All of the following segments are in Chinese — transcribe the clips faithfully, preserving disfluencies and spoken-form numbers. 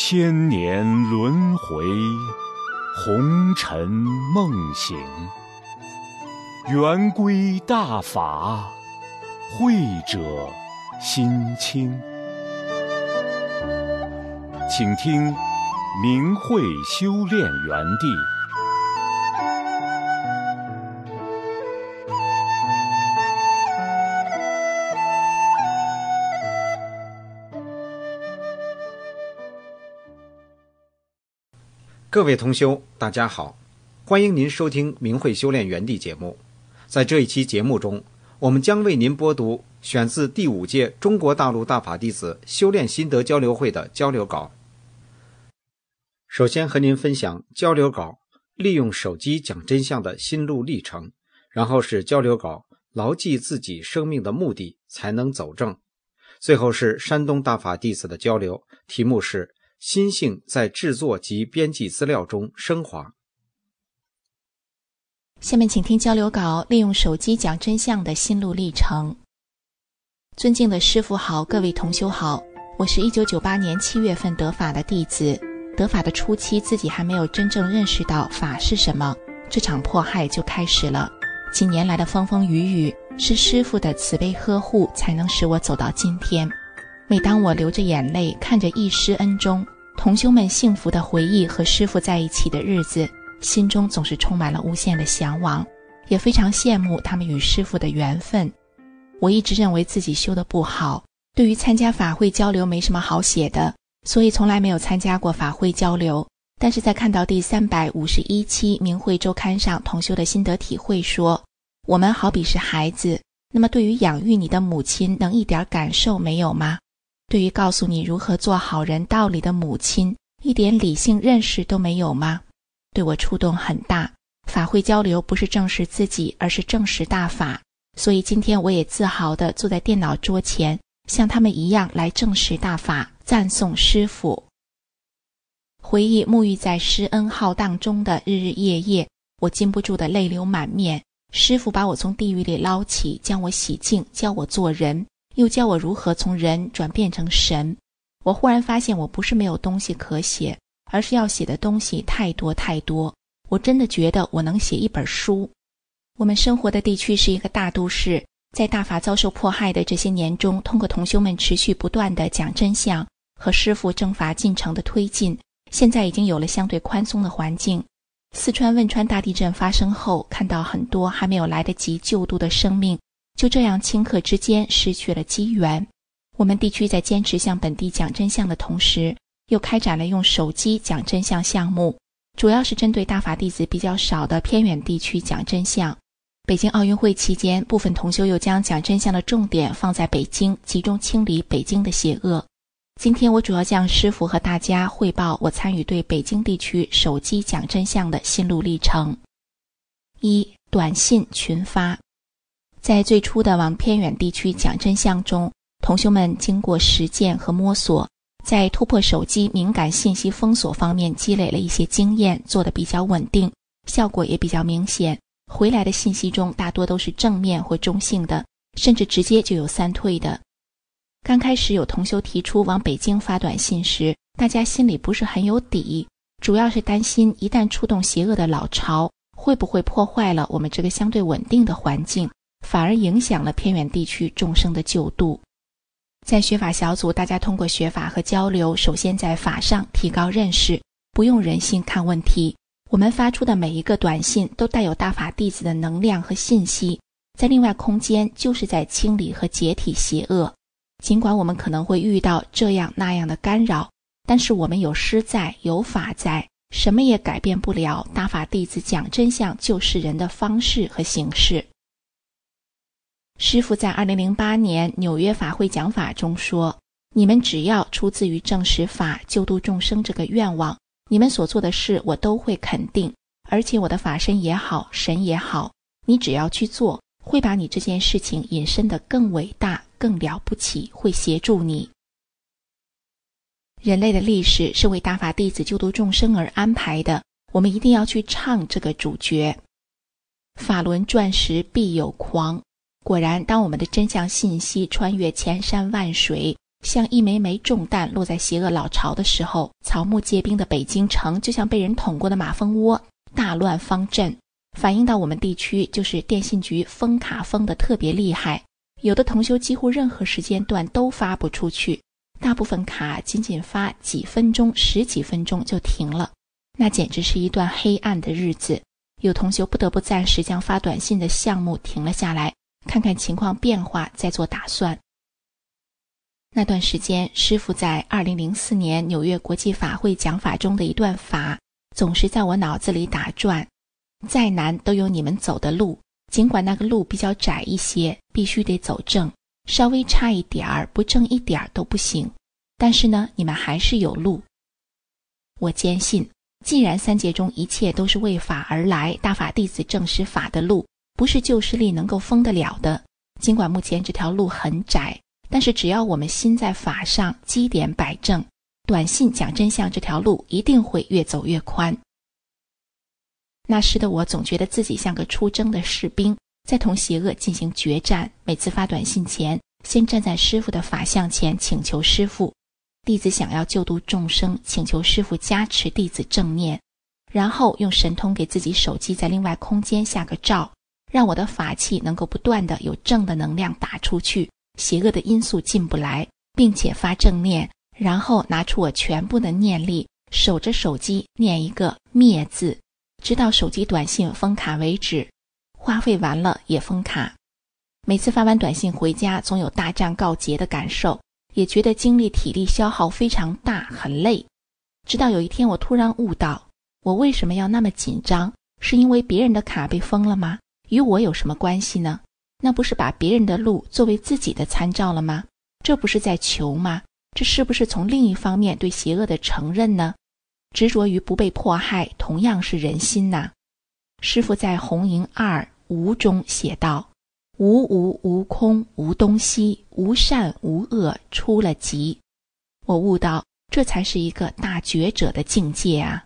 千年轮回，红尘梦醒。圆规大法，慧者心清。请听明慧修炼园地。 各位同修，大家好，欢迎您收听明慧修炼园地节目。在这一期节目中，我们将为您播读选自第五届中国大陆大法弟子修炼心得交流会的交流稿。首先和您分享交流稿利用手机讲真相的心路历程，然后是交流稿牢记自己生命的目的才能走正，最后是山东大法弟子的交流，题目是心性在制作及编辑资料中升华。 下面请听交流稿利用手机讲真相的心路历程。尊敬的师父好，各位同修好，我是一九九八年七月份得法的弟子。得法的初期自己还没有真正认识到法是什么，这场迫害就开始了。几年来的风风雨雨，是师父的慈悲呵护才能使我走到今天。每当我流着眼泪看着忆师恩终，同修们幸福的回忆和师父在一起的日子，心中总是充满了无限的向往，也非常羡慕他们与师父的缘分。我一直认为自己修得不好，对于参加法会交流没什么好写的，所以从来没有参加过法会交流。但是在看到第三百五十一期明慧周刊上同修的心得体会说，我们好比是孩子，那么对于养育你的母亲能一点感受没有吗？对于告诉你如何做好人道理的母亲，一点理性认识都没有吗？对我触动很大。法会交流不是正视自己，而是正视大法，所以今天我也自豪地坐在电脑桌前，像他们一样来正视大法，赞颂师父。回忆沐浴在师恩浩荡中的日日夜夜，我禁不住的泪流满面。师父把我从地狱里捞起，将我洗净，教我做人，又教我如何从人转变成神。我忽然发现我不是没有东西可写，而是要写的东西太多太多。我真的觉得我能写一本书。我们生活的地区是一个大都市，在大法遭受迫害的这些年中，通过同修们持续不断的讲真相和师父正法进程的推进，现在已经有了相对宽松的环境。四川汶川大地震发生后，看到很多还没有来得及救度的生命就这样顷刻之间失去了机缘。我们地区在坚持向本地讲真相的同时，又开展了用手机讲真相项目，主要是针对大法弟子比较少的偏远地区讲真相。北京奥运会期间，部分同修又将讲真相的重点放在北京，集中清理北京的邪恶。今天我主要向师父和大家汇报我参与对北京地区手机讲真相的心路历程。一、短信群发。在最初的往偏远地区讲真相中，同修们经过实践和摸索，在突破手机敏感信息封锁方面积累了一些经验，做得比较稳定，效果也比较明显。回来的信息中大多都是正面或中性的，甚至直接就有三退的。刚开始有同修提出往北京发短信时，大家心里不是很有底，主要是担心一旦触动邪恶的老巢，会不会破坏了我们这个相对稳定的环境，反而影响了偏远地区众生的救度。在学法小组，大家通过学法和交流，首先在法上提高认识，不用人性看问题。我们发出的每一个短信都带有大法弟子的能量和信息，在另外空间就是在清理和解体邪恶。尽管我们可能会遇到这样那样的干扰，但是我们有师在，有法在，什么也改变不了大法弟子讲真相救世人的方式和形式。师父在二零零八年纽约法会讲法中说，你们只要出自于正实法救度众生这个愿望，你们所做的事我都会肯定，而且我的法身也好，神也好，你只要去做，会把你这件事情引申得更伟大更了不起，会协助你。人类的历史是为大法弟子救度众生而安排的，我们一定要去唱这个主角。法轮转时必有狂，果然当我们的真相信息穿越千山万水， 像一枚枚重担落在邪恶老巢的时候，草木皆兵的北京城就像被人捅过的马蜂窝，大乱方阵。反映到我们地区，就是电信局封卡封得特别厉害，有的同修几乎任何时间段都发不出去，大部分卡仅仅发几分钟十几分钟就停了，那简直是一段黑暗的日子。有同修不得不暂时将发短信的项目停了下来，看看情况变化再做打算。那段时间，师父在二零零四年纽约国际法会讲法中的一段法总是在我脑子里打转，再难都有你们走的路，尽管那个路比较窄一些，必须得走正，稍微差一点儿不正一点儿都不行，但是呢，你们还是有路。我坚信，既然三界中一切都是为法而来，大法弟子证实法的路不是旧势力能够封得了的。尽管目前这条路很窄，但是只要我们心在法上，基点摆正，短信讲真相这条路一定会越走越宽。那时的我总觉得自己像个出征的士兵，在同邪恶进行决战。每次发短信前，先站在师父的法像前请求师父，弟子想要救度众生，请求师父加持弟子正念，然后用神通给自己手机在另外空间下个罩，让我的法器能够不断的有正的能量打出去，邪恶的因素进不来，并且发正念，然后拿出我全部的念力，守着手机念一个灭字，直到手机短信封卡为止，花费完了也封卡。每次发完短信回家，总有大战告捷的感受，也觉得精力体力消耗非常大，很累。直到有一天我突然悟到，我为什么要那么紧张？是因为别人的卡被封了吗？与我有什么关系呢？那不是把别人的路作为自己的参照了吗？这不是在求吗？这是不是从另一方面对邪恶的承认呢？执着于不被迫害，同样是人心呐。师父在红营二无中写道：无无无空无东西，无善无恶，出了极。我悟到，这才是一个大觉者的境界啊。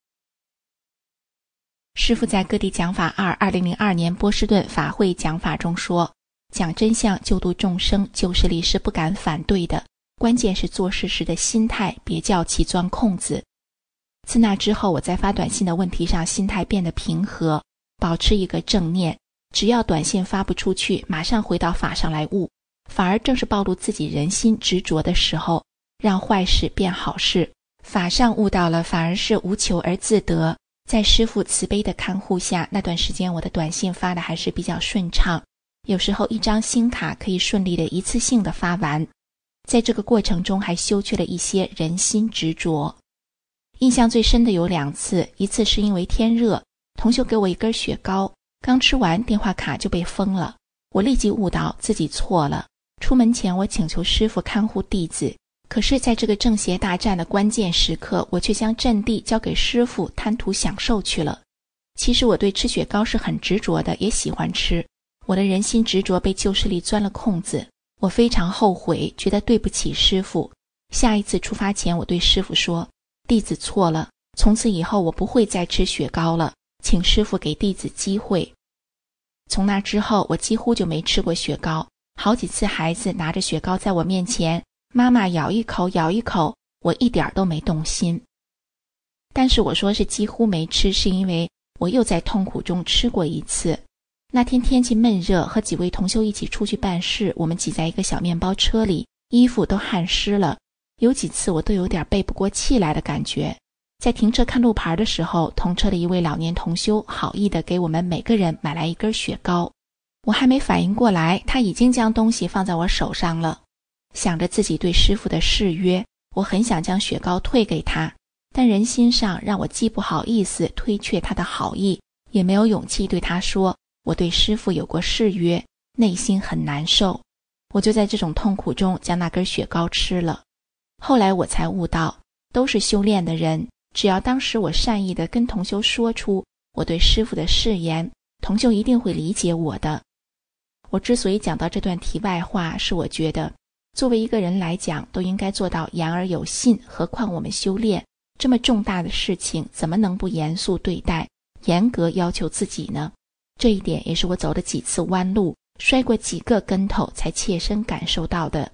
师父在各地讲法二二零零二年波士顿法会讲法中说，讲真相救度众生，旧势力是不敢反对的，关键是做事时的心态，别叫其钻空子。自那之后，我在发短信的问题上心态变得平和，保持一个正念，只要短信发不出去，马上回到法上来悟，反而正是暴露自己人心执着的时候，让坏事变好事。法上悟到了，反而是无求而自得。在师父慈悲的看护下，那段时间我的短信发的还是比较顺畅，有时候一张新卡可以顺利的一次性的发完。在这个过程中还修去了一些人心执着。印象最深的有两次，一次是因为天热，同修给我一根雪糕，刚吃完电话卡就被封了，我立即悟到自己错了。出门前我请求师父看护弟子，可是在这个正邪大战的关键时刻，我却将阵地交给师父，贪图享受去了。其实我对吃雪糕是很执着的，也喜欢吃，我的人心执着被旧势力钻了空子，我非常后悔，觉得对不起师父。下一次出发前，我对师父说，弟子错了，从此以后我不会再吃雪糕了，请师父给弟子机会。从那之后，我几乎就没吃过雪糕，好几次孩子拿着雪糕在我面前，妈妈咬一口咬一口，我一点都没动心。但是我说是几乎没吃，是因为我又在痛苦中吃过一次。那天天气闷热，和几位同修一起出去办事，我们挤在一个小面包车里，衣服都汗湿了，有几次我都有点背不过气来的感觉。在停车看路牌的时候，同车的一位老年同修好意地给我们每个人买来一根雪糕，我还没反应过来，他已经将东西放在我手上了。想着自己对师父的誓约，我很想将雪糕退给他，但人心上让我既不好意思推却他的好意，也没有勇气对他说我对师父有过誓约，内心很难受。我就在这种痛苦中将那根雪糕吃了。后来我才悟到，都是修炼的人，只要当时我善意地跟同修说出我对师父的誓言，同修一定会理解我的。我之所以讲到这段题外话，是我觉得作为一个人来讲，都应该做到言而有信，何况我们修炼这么重大的事情，怎么能不严肃对待，严格要求自己呢？这一点也是我走了几次弯路，摔过几个跟头才切身感受到的。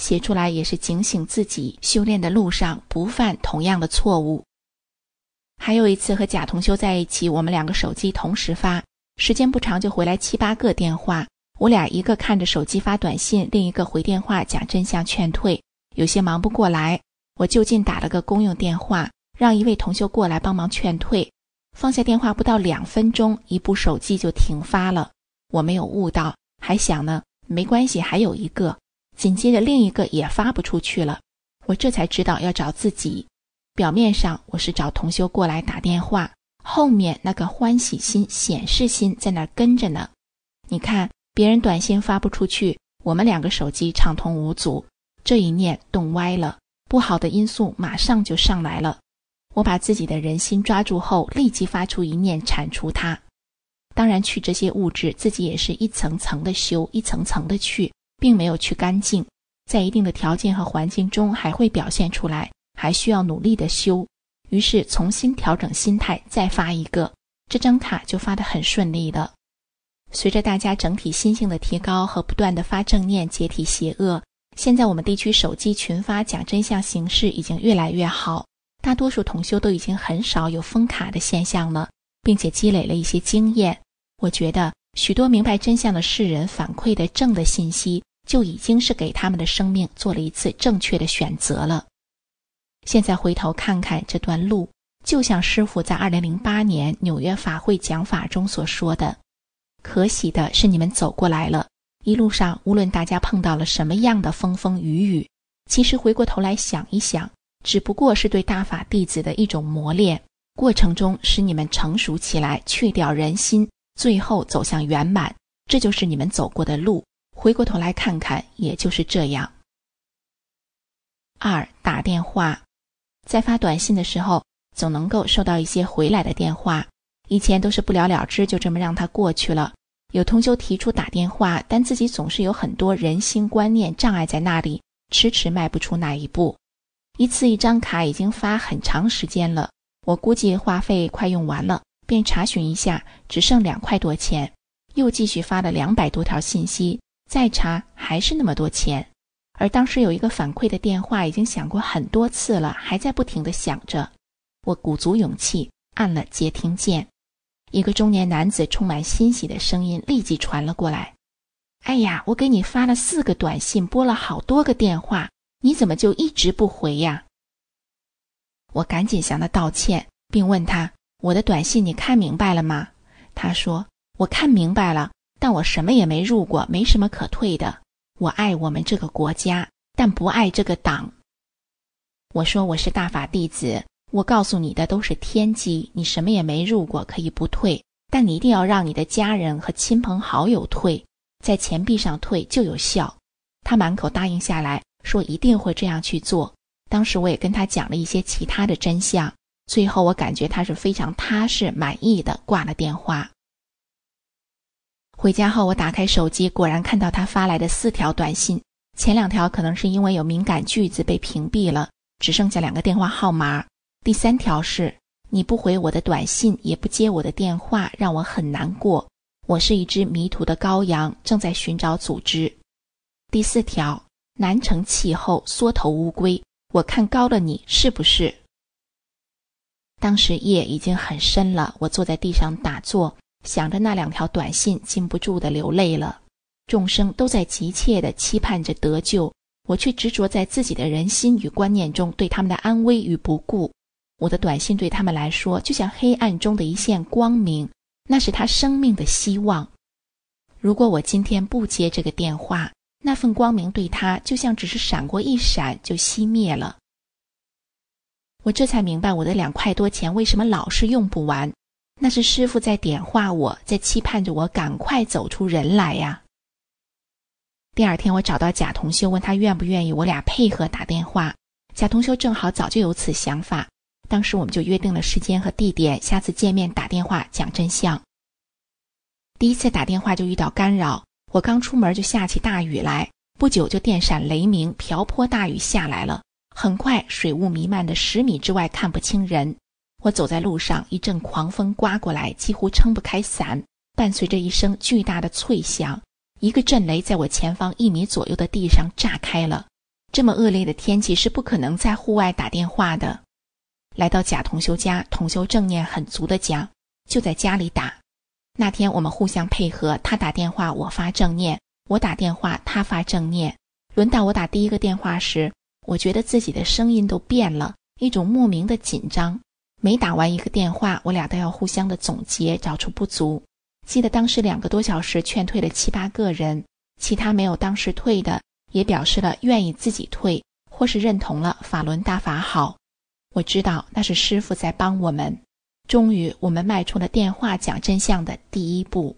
写出来也是警醒自己，修炼的路上不犯同样的错误。还有一次和贾同修在一起，我们两个手机同时发，时间不长就回来七八个电话，我俩一个看着手机发短信，另一个回电话讲真相劝退，有些忙不过来，我就近打了个公用电话，让一位同修过来帮忙劝退。放下电话不到两分钟，一部手机就停发了，我没有悟到，还想呢，没关系，还有一个。紧接着另一个也发不出去了，我这才知道要找自己。表面上我是找同修过来打电话，后面那个欢喜心、显示心在那儿跟着呢。你看，别人短信发不出去，我们两个手机畅通无阻，这一念动歪了，不好的因素马上就上来了。我把自己的人心抓住后，立即发出一念铲除它。当然去这些物质，自己也是一层层的修，一层层的去，并没有去干净，在一定的条件和环境中还会表现出来，还需要努力的修。于是重新调整心态，再发一个，这张卡就发得很顺利了。随着大家整体心性的提高和不断的发正念解体邪恶，现在我们地区手机群发讲真相形势已经越来越好，大多数同修都已经很少有封卡的现象了，并且积累了一些经验。我觉得许多明白真相的世人反馈的正的信息，就已经是给他们的生命做了一次正确的选择了。现在回头看看这段路，就像师父在二零零八年纽约法会讲法中所说的，可喜的是你们走过来了，一路上无论大家碰到了什么样的风风雨雨，其实回过头来想一想，只不过是对大法弟子的一种磨练，过程中使你们成熟起来，去掉人心，最后走向圆满，这就是你们走过的路，回过头来看看，也就是这样。二、打电话。在发短信的时候，总能够收到一些回来的电话，以前都是不了了之，就这么让它过去了。有同修提出打电话，但自己总是有很多人心观念障碍在那里，迟迟迈不出那一步。一次一张卡已经发很长时间了，我估计话费快用完了，便查询一下，只剩两块多钱，又继续发了两百多条信息，再查还是那么多钱。而当时有一个反馈的电话已经响过很多次了，还在不停地响着。我鼓足勇气按了接听键，一个中年男子充满欣喜的声音立即传了过来：哎呀，我给你发了四个短信，拨了好多个电话，你怎么就一直不回呀？我赶紧向他道歉，并问他：我的短信你看明白了吗？他说：我看明白了，但我什么也没入过，没什么可退的。我爱我们这个国家，但不爱这个党。我说我是大法弟子，我告诉你的都是天机，你什么也没入过，可以不退，但你一定要让你的家人和亲朋好友退，在钱币上退就有效。他满口答应下来，说一定会这样去做。当时我也跟他讲了一些其他的真相，最后我感觉他是非常踏实满意的挂了电话。回家后我打开手机，果然看到他发来的四条短信，前两条可能是因为有敏感句子被屏蔽了，只剩下两个电话号码。第三条是：你不回我的短信，也不接我的电话，让我很难过，我是一只迷途的羔羊，正在寻找组织。第四条：南城气候，缩头乌龟，我看高了你是不是？当时夜已经很深了，我坐在地上打坐，想着那两条短信，禁不住的流泪了。众生都在急切地期盼着得救，我却执着在自己的人心与观念中，对他们的安危与不顾。我的短信对他们来说就像黑暗中的一线光明，那是他生命的希望。如果我今天不接这个电话，那份光明对他就像只是闪过一闪就熄灭了。我这才明白我的两块多钱为什么老是用不完，那是师父在点化我，在期盼着我赶快走出人来呀。第二天我找到贾同修，问他愿不愿意我俩配合打电话。贾同修正好早就有此想法，当时我们就约定了时间和地点，下次见面打电话讲真相。第一次打电话就遇到干扰，我刚出门就下起大雨来，不久就电闪雷鸣，瓢泼大雨下来了，很快水雾弥漫的十米之外看不清人。我走在路上，一阵狂风刮过来，几乎撑不开伞，伴随着一声巨大的脆响，一个震雷在我前方一米左右的地上炸开了， 这么恶劣的天气是不可能在户外打电话的。来到贾同修家，同修正念很足的讲，就在家里打。那天我们互相配合，他打电话我发正念，我打电话他发正念。轮到我打第一个电话时，我觉得自己的声音都变了，一种莫名的紧张。每打完一个电话，我俩都要互相的总结，找出不足。记得当时两个多小时劝退了七八个人，其他没有当时退的也表示了愿意自己退，或是认同了法轮大法好。我知道那是师父在帮我们。终于我们迈出了电话讲真相的第一步。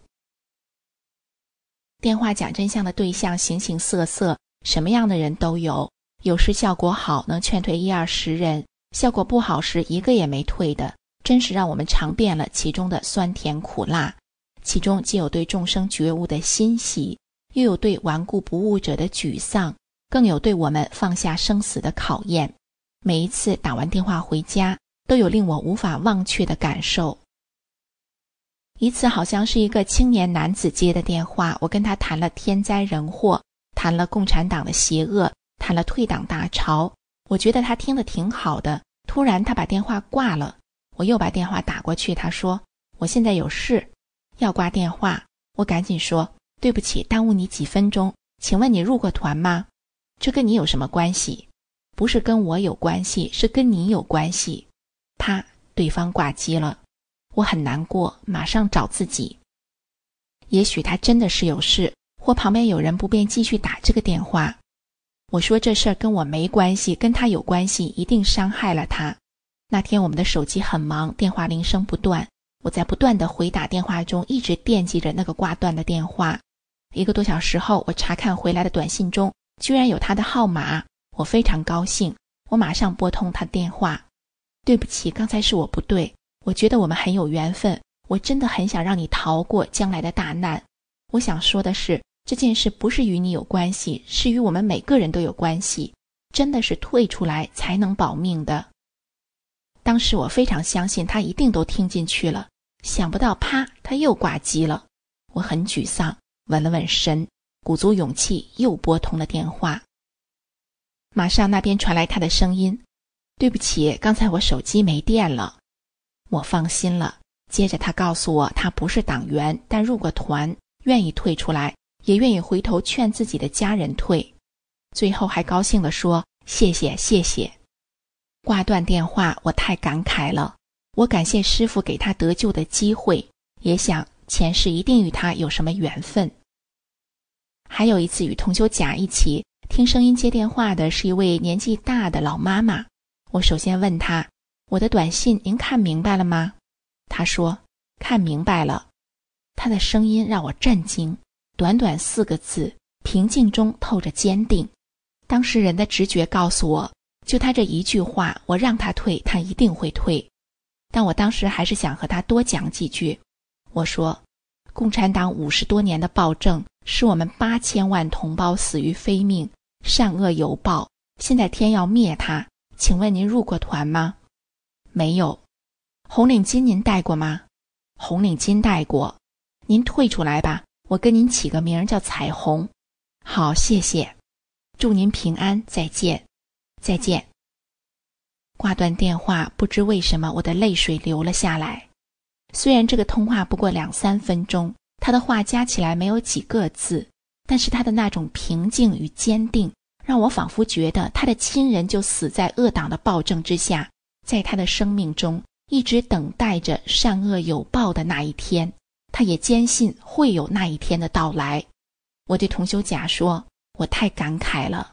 电话讲真相的对象形形色色，什么样的人都有，有时效果好能劝退一二十人，效果不好时一个也没退的，真是让我们尝遍了其中的酸甜苦辣。其中既有对众生觉悟的欣喜，又有对顽固不悟者的沮丧，更有对我们放下生死的考验。每一次打完电话回家，都有令我无法忘却的感受。一次好像是一个青年男子接的电话，我跟他谈了天灾人祸，谈了共产党的邪恶，谈了退党大潮。我觉得他听得挺好的，突然他把电话挂了。我又把电话打过去，他说我现在有事要挂电话。我赶紧说对不起，耽误你几分钟，请问你入过团吗？这跟你有什么关系？不是跟我有关系，是跟你有关系。啪，对方挂机了。我很难过，马上找自己。也许他真的是有事，或旁边有人不便继续打这个电话。我说这事儿跟我没关系，跟他有关系，一定伤害了他。那天我们的手机很忙，电话铃声不断，我在不断的回打电话中一直惦记着那个挂断的电话。一个多小时后，我查看回来的短信中居然有他的号码，我非常高兴，我马上拨通他电话。对不起，刚才是我不对，我觉得我们很有缘分，我真的很想让你逃过将来的大难。我想说的是，这件事不是与你有关系，是与我们每个人都有关系，真的是退出来才能保命的。当时我非常相信他一定都听进去了，想不到啪，他又挂机了。我很沮丧，稳了稳神，鼓足勇气又拨通了电话。马上那边传来他的声音，对不起，刚才我手机没电了。我放心了。接着他告诉我，他不是党员，但入过团，愿意退出来，也愿意回头劝自己的家人退。最后还高兴地说谢谢谢谢。挂断电话，我太感慨了。我感谢师父给他得救的机会，也想前世一定与他有什么缘分。还有一次与同修甲一起听声音接电话的是一位年纪大的老妈妈。我首先问她，我的短信您看明白了吗？她说看明白了。她的声音让我震惊，短短四个字，平静中透着坚定。当事人的直觉告诉我，就他这一句话，我让他退，他一定会退。但我当时还是想和他多讲几句。我说，共产党五十多年的暴政，使我们八千万同胞死于非命，善恶有报，现在天要灭他，请问您入过团吗？没有。红领巾您戴过吗？红领巾戴过。您退出来吧，我跟您起个名叫彩虹。好，谢谢。祝您平安，再见。再见。挂断电话，不知为什么我的泪水流了下来。虽然这个通话不过两三分钟，他的话加起来没有几个字，但是他的那种平静与坚定，让我仿佛觉得他的亲人就死在恶党的暴政之下，在他的生命中一直等待着善恶有报的那一天，他也坚信会有那一天的到来。我对同修甲说，我太感慨了。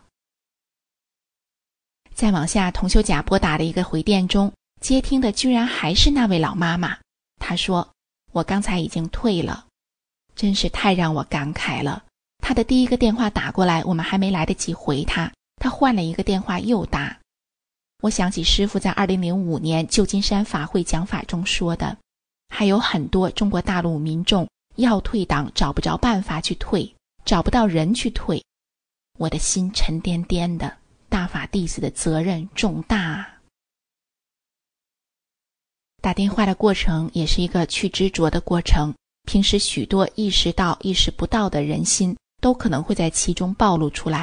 再往下，同修甲拨打了一个回电中，接听的居然还是那位老妈妈。她说，我刚才已经退了。真是太让我感慨了。她的第一个电话打过来，我们还没来得及回她，她换了一个电话又打。我想起师父在二零零五年旧金山法会讲法中说的，还有很多中国大陆民众要退党，找不着办法去退，找不到人去退。我的心沉甸甸的，大法弟子的责任重大啊。打电话的过程也是一个去执着的过程，平时许多意识到意识不到的人心都可能会在其中暴露出来，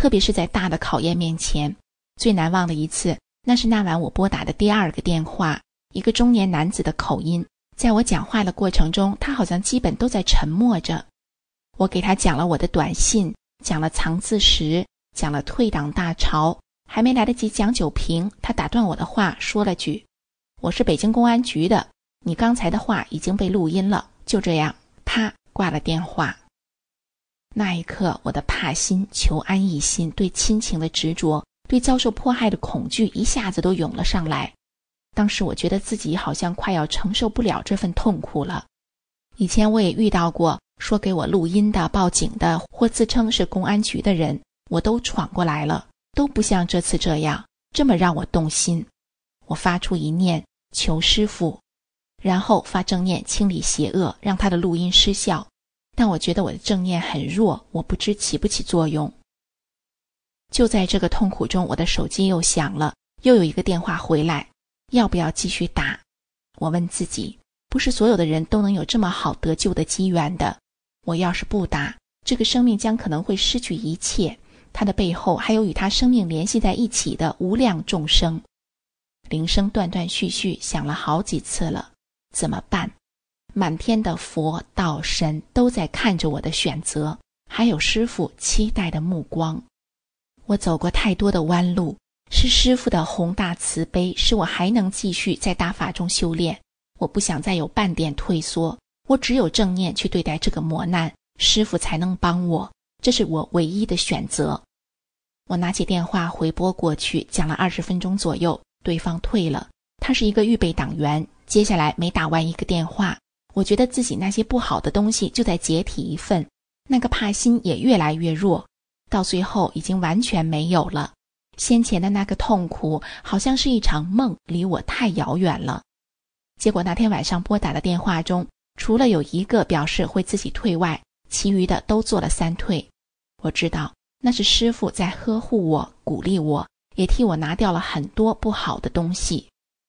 特别是在大的考验面前。最难忘的一次，那是那晚我拨打的第二个电话，一个中年男子的口音，在我讲话的过程中，他好像基本都在沉默着。我给他讲了我的短信，讲了藏字石，讲了退党大潮，还没来得及讲酒瓶，他打断我的话，说了句：我是北京公安局的，你刚才的话已经被录音了。就这样，啪，挂了电话。那一刻，我的怕心、求安逸心、对亲情的执着、对遭受迫害的恐惧一下子都涌了上来。当时我觉得自己好像快要承受不了这份痛苦了。以前我也遇到过说给我录音的、报警的，或自称是公安局的人，我都闯过来了，都不像这次这样，这么让我动心。我发出一念求师父，然后发正念清理邪恶，让他的录音失效。但我觉得我的正念很弱，我不知起不起作用。就在这个痛苦中，我的手机又响了，又有一个电话回来，要不要继续打？我问自己，不是所有的人都能有这么好得救的机缘的。我要是不打，这个生命将可能会失去一切，它的背后还有与它生命联系在一起的无量众生。铃声断断续续响了好几次了，怎么办？满天的佛道神都在看着我的选择，还有师父期待的目光。我走过太多的弯路，是师父的宏大慈悲，使我还能继续在大法中修炼。我不想再有半点退缩，我只有正念去对待这个磨难，师父才能帮我，这是我唯一的选择。我拿起电话回拨过去，讲了二十分钟左右，对方退了。他是一个预备党员，接下来每打完一个电话，我觉得自己那些不好的东西就在解体一份，那个怕心也越来越弱，到最后已经完全没有了。先前的那个痛苦好像是一场梦，离我太遥远了。结果那天晚上拨打的电话中，除了有一个表示会自己退外，其余的都做了三退。我知道那是师父在呵护我，鼓励我，也替我拿掉了很多不好的东西。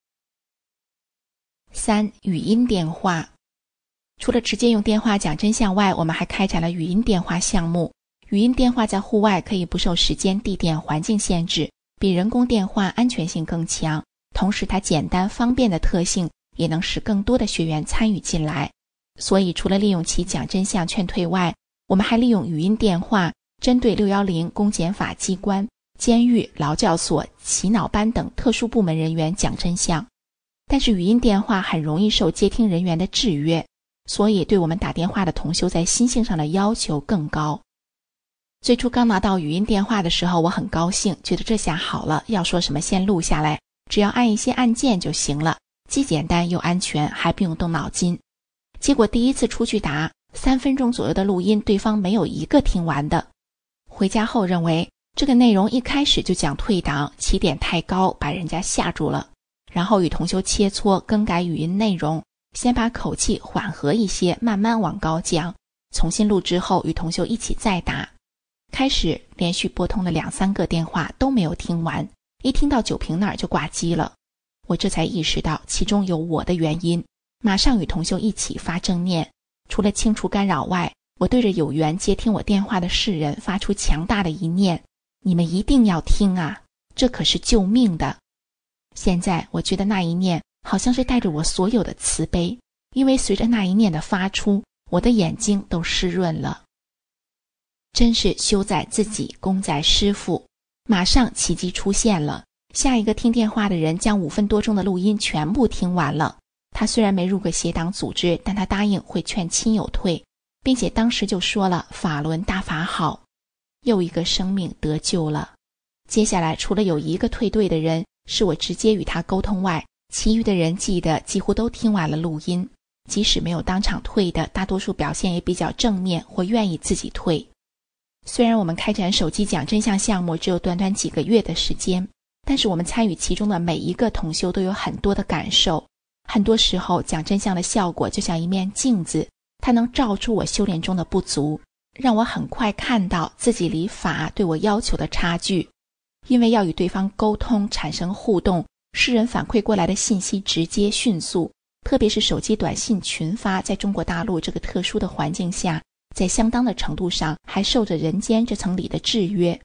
三、语音电话。除了直接用电话讲真相外，我们还开展了语音电话项目。语音电话在户外可以不受时间、地点、环境限制，比人工电话安全性更强，同时它简单方便的特性也能使更多的学员参与进来。所以除了利用其讲真相劝退外，我们还利用语音电话针对六一零公检法机关、监狱、劳教所、洗脑班等特殊部门人员讲真相。但是语音电话很容易受接听人员的制约，所以对我们打电话的同修在心性上的要求更高。最初刚拿到语音电话的时候，我很高兴，觉得这下好了，要说什么先录下来，只要按一些按键就行了，既简单又安全，还不用动脑筋。结果第一次出去打，三分钟左右的录音，对方没有一个听完的。回家后认为这个内容一开始就讲退党，起点太高，把人家吓住了。然后与同修切磋更改语音内容，先把口气缓和一些，慢慢往高讲，重新录之后与同修一起再打。开始连续拨通了两三个电话都没有听完，一听到酒瓶那儿就挂机了。我这才意识到其中有我的原因，马上与同修一起发正念。除了清除干扰外，我对着有缘接听我电话的世人发出强大的一念：你们一定要听啊，这可是救命的。现在我觉得那一念好像是带着我所有的慈悲，因为随着那一念的发出，我的眼睛都湿润了。真是修在自己，功在师父。马上奇迹出现了，下一个听电话的人将五分多钟的录音全部听完了。他虽然没入过邪党组织，但他答应会劝亲友退，并且当时就说了法轮大法好。又一个生命得救了。接下来除了有一个退队的人是我直接与他沟通外，其余的人记得几乎都听完了录音，即使没有当场退的，大多数表现也比较正面或愿意自己退。虽然我们开展手机讲真相项目只有短短几个月的时间，但是我们参与其中的每一个同修都有很多的感受。很多时候讲真相的效果就像一面镜子，它能照出我修炼中的不足，让我很快看到自己离法对我要求的差距。因为要与对方沟通产生互动，世人反馈过来的信息直接迅速，特别是手机短信群发，在中国大陆这个特殊的环境下，在相当的程度上还受着人间这层理的制约。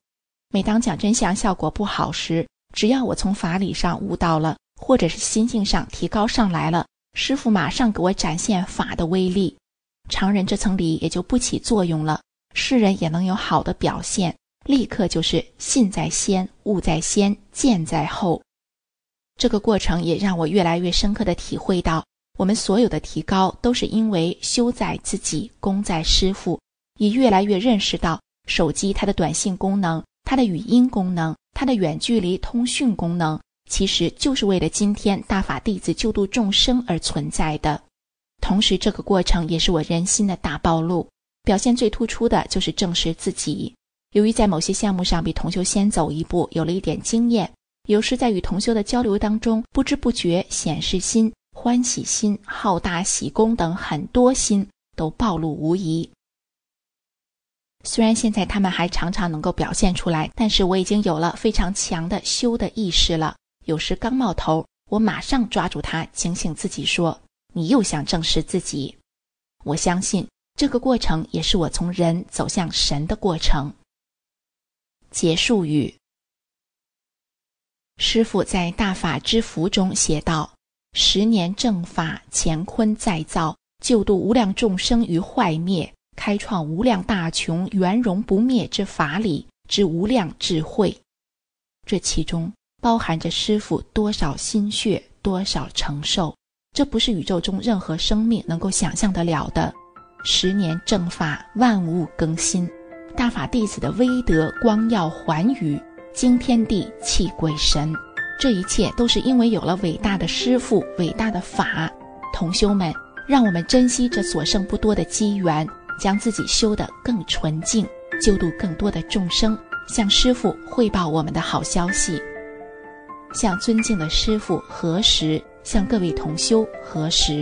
每当讲真相效果不好时，只要我从法理上悟到了，或者是心境上提高上来了，师父马上给我展现法的威力，常人这层理也就不起作用了，世人也能有好的表现，立刻就是信在先，悟在先，见在后。这个过程也让我越来越深刻地体会到，我们所有的提高都是因为修在自己，功在师父，也越来越认识到手机它的短信功能，它的语音功能，它的远距离通讯功能，其实就是为了今天大法弟子救度众生而存在的。同时这个过程也是我人心的大暴露，表现最突出的就是正视自己。由于在某些项目上比同修先走一步，有了一点经验，有时在与同修的交流当中，不知不觉显示心、欢喜心、好大喜功等很多心都暴露无遗。虽然现在他们还常常能够表现出来，但是我已经有了非常强的修的意识了。有时刚冒头，我马上抓住它，警醒自己说，你又想证实自己。我相信这个过程也是我从人走向神的过程。结束语。师父在大法之福中写道，十年正法乾坤再造，救度无量众生于坏灭，开创无量大穷圆融不灭之法理之无量智慧。这其中包含着师父多少心血，多少承受，这不是宇宙中任何生命能够想象得了的。十年正法，万物更新，大法弟子的威德光耀寰宇，惊天地泣鬼神，这一切都是因为有了伟大的师父，伟大的法。同修们，让我们珍惜这所剩不多的机缘，将自己修得更纯净，救度更多的众生，向师父汇报我们的好消息。向尊敬的师父核实，向各位同修核实。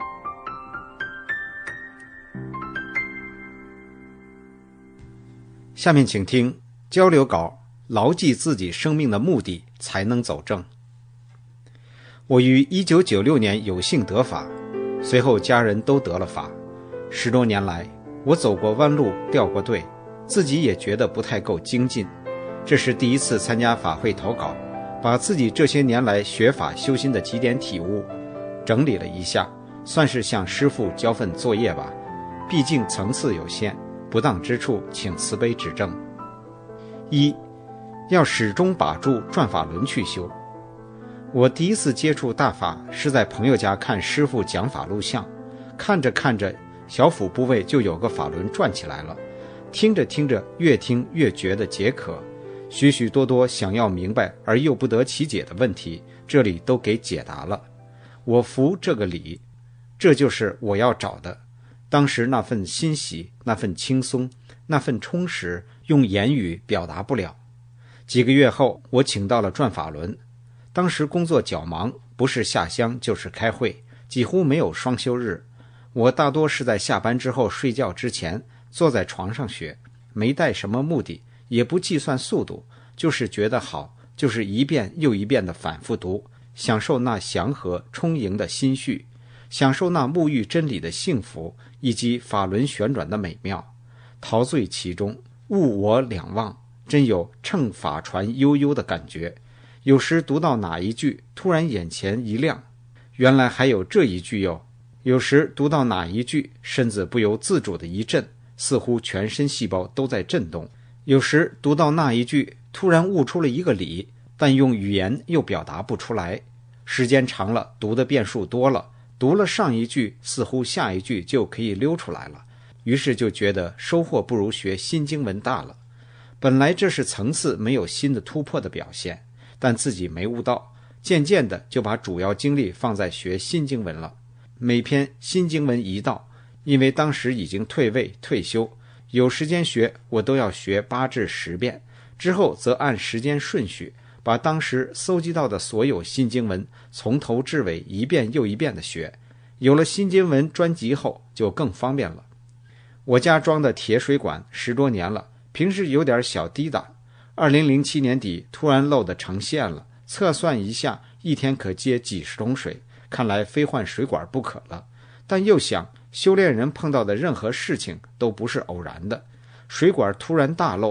下面请听交流稿，牢记自己生命的目的，才能走正。我于一九九六年有幸得法，随后家人都得了法。十多年来，我走过弯路，掉过队，自己也觉得不太够精进。这是第一次参加法会投稿，把自己这些年来学法修心的几点体悟整理了一下，算是向师父交份作业吧。毕竟层次有限，不当之处请慈悲指正。一，要始终把住转法轮去修。我第一次接触大法是在朋友家看师父讲法录像，看着看着小腹部位就有个法轮转起来了，听着听着越听越觉得解渴，许许多多想要明白而又不得其解的问题，这里都给解答了。我服这个理，这就是我要找的。当时那份欣喜，那份轻松，那份充实，用言语表达不了。几个月后，我请到了转法轮。当时工作较忙，不是下乡就是开会，几乎没有双休日。我大多是在下班之后睡觉之前，坐在床上学，没带什么目的，也不计算速度，就是觉得好，就是一遍又一遍地反复读，享受那祥和充盈的心绪，享受那沐浴真理的幸福，以及法轮旋转的美妙，陶醉其中，物我两忘，真有乘法船悠悠的感觉。有时读到哪一句，突然眼前一亮，原来还有这一句哟。有时读到哪一句，身子不由自主的一震，似乎全身细胞都在震动。有时读到那一句，突然悟出了一个理，但用语言又表达不出来。时间长了，读的变数多了，读了上一句，似乎下一句就可以溜出来了，于是就觉得收获不如学新经文大了。本来这是层次没有新的突破的表现，但自己没悟到，渐渐的就把主要精力放在学新经文了。每篇新经文一到，因为当时已经退位退休，有时间学我都要学八至十遍，之后则按时间顺序把当时搜集到的所有新经文从头至尾一遍又一遍的学。有了新经文专辑后就更方便了。我家装的铁水管十多年了，平时有点小滴答，二零零七年底突然漏得成线了，测算一下一天可接几十桶水，看来非换水管不可了。但又想修炼人碰到的任何事情都不是偶然的，水管突然大漏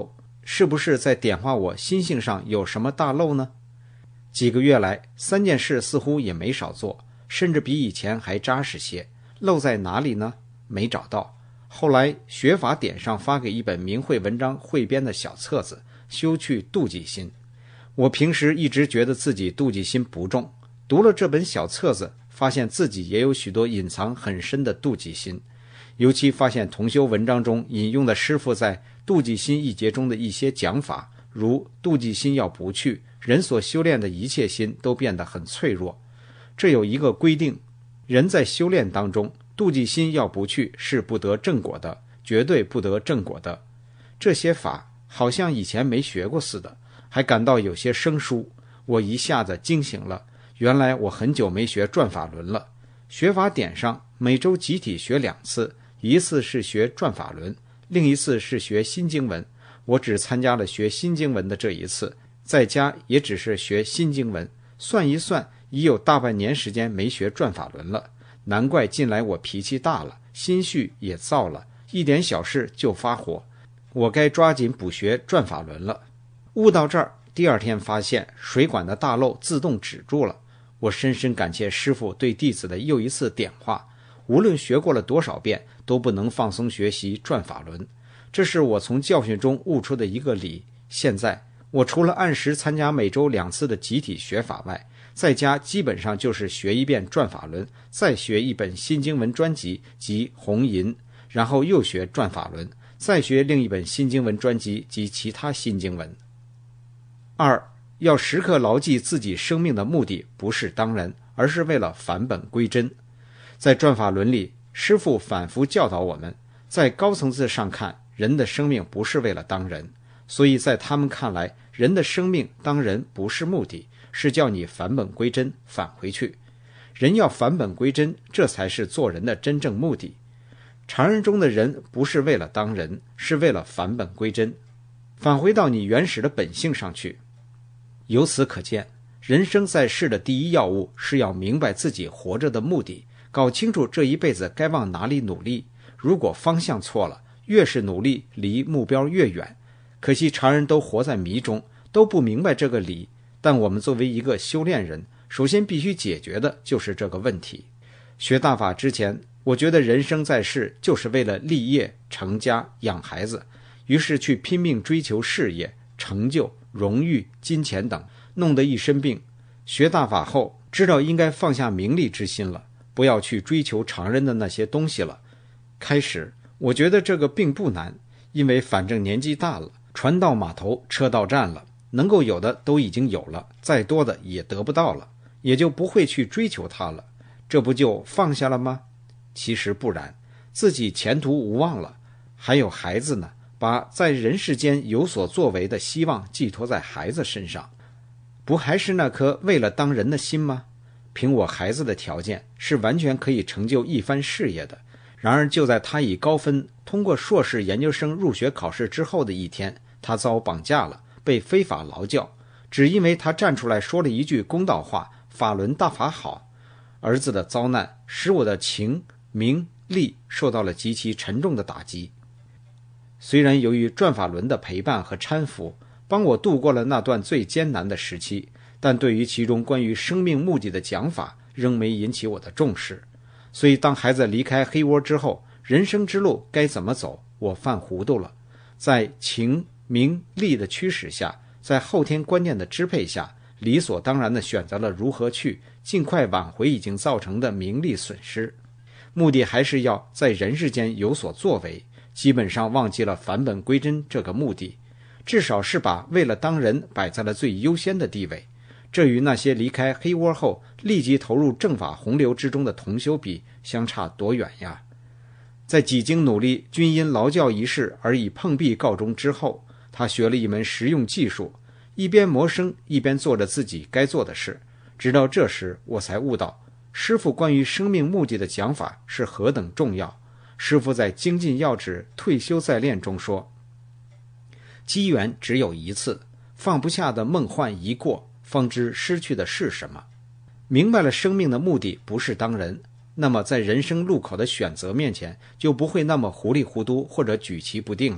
是不是在点化我心性上有什么大漏呢？几个月来，三件事似乎也没少做，甚至比以前还扎实些。漏在哪里呢？没找到。后来学法典上发给一本明慧文章汇编的小册子，修去妒忌心。我平时一直觉得自己妒忌心不重，读了这本小册子，发现自己也有许多隐藏很深的妒忌心。尤其发现同修文章中引用的师父在妒忌心一节中的一些讲法，如妒忌心要不去，人所修炼的一切心都变得很脆弱。这有一个规定，人在修炼当中，妒忌心要不去是不得正果的，绝对不得正果的。这些法好像以前没学过似的，还感到有些生疏。我一下子惊醒了，原来我很久没学转法轮了。学法典上每周集体学两次，一次是学转法轮，另一次是学新经文。我只参加了学新经文的这一次，在家也只是学新经文，算一算已有大半年时间没学转法轮了。难怪近来我脾气大了，心绪也躁了，一点小事就发火。我该抓紧补学转法轮了。悟到这儿，第二天发现水管的大漏自动止住了。我深深感谢师父对弟子的又一次点化，无论学过了多少遍，都不能放松学习转法轮。这是我从教训中悟出的一个理。现在我除了按时参加每周两次的集体学法外，在家基本上就是学一遍转法轮，再学一本新经文专辑及红银，然后又学转法轮，再学另一本新经文专辑及其他新经文。二，要时刻牢记自己生命的目的不是当人，而是为了返本归真。在转法轮里，师父反复教导我们，在高层次上看，人的生命不是为了当人，所以在他们看来，人的生命当人不是目的，是叫你返本归真，返回去。人要返本归真，这才是做人的真正目的。常人中的人不是为了当人，是为了返本归真，返回到你原始的本性上去。由此可见，人生在世的第一要务是要明白自己活着的目的，搞清楚这一辈子该往哪里努力。如果方向错了，越是努力，离目标越远。可惜常人都活在迷中，都不明白这个理。但我们作为一个修炼人，首先必须解决的就是这个问题。学大法之前，我觉得人生在世就是为了立业、成家、养孩子，于是去拼命追求事业、成就、荣誉、金钱等，弄得一身病。学大法后，知道应该放下名利之心了，不要去追求常人的那些东西了。开始我觉得这个并不难，因为反正年纪大了，船到码头车到站了，能够有的都已经有了，再多的也得不到了，也就不会去追求它了，这不就放下了吗？其实不然，自己前途无望了，还有孩子呢，把在人世间有所作为的希望寄托在孩子身上，不还是那颗为了当人的心吗？凭我孩子的条件，是完全可以成就一番事业的。然而就在他以高分通过硕士研究生入学考试之后的一天，他遭绑架了，被非法劳教，只因为他站出来说了一句公道话，法轮大法好。儿子的遭难使我的情名利受到了极其沉重的打击。虽然由于转法轮的陪伴和搀扶，帮我度过了那段最艰难的时期，但对于其中关于生命目的的讲法仍没引起我的重视。所以当孩子离开黑窝之后，人生之路该怎么走，我犯糊涂了。在情名利的驱使下，在后天观念的支配下，理所当然地选择了如何去尽快挽回已经造成的名利损失。目的还是要在人世间有所作为，基本上忘记了返本归真这个目的，至少是把为了当人摆在了最优先的地位。这与那些离开黑窝后立即投入正法洪流之中的同修比，相差多远呀！在几经努力，均因劳教一事而以碰壁告终之后，他学了一门实用技术，一边谋生一边做着自己该做的事。直到这时，我才悟到师父关于生命目的的讲法是何等重要。师父在精进要旨退休再练中说，机缘只有一次，放不下的梦幻一过，方知失去的是什么。明白了生命的目的不是当人，那么在人生路口的选择面前，就不会那么糊里糊涂或者举棋不定了。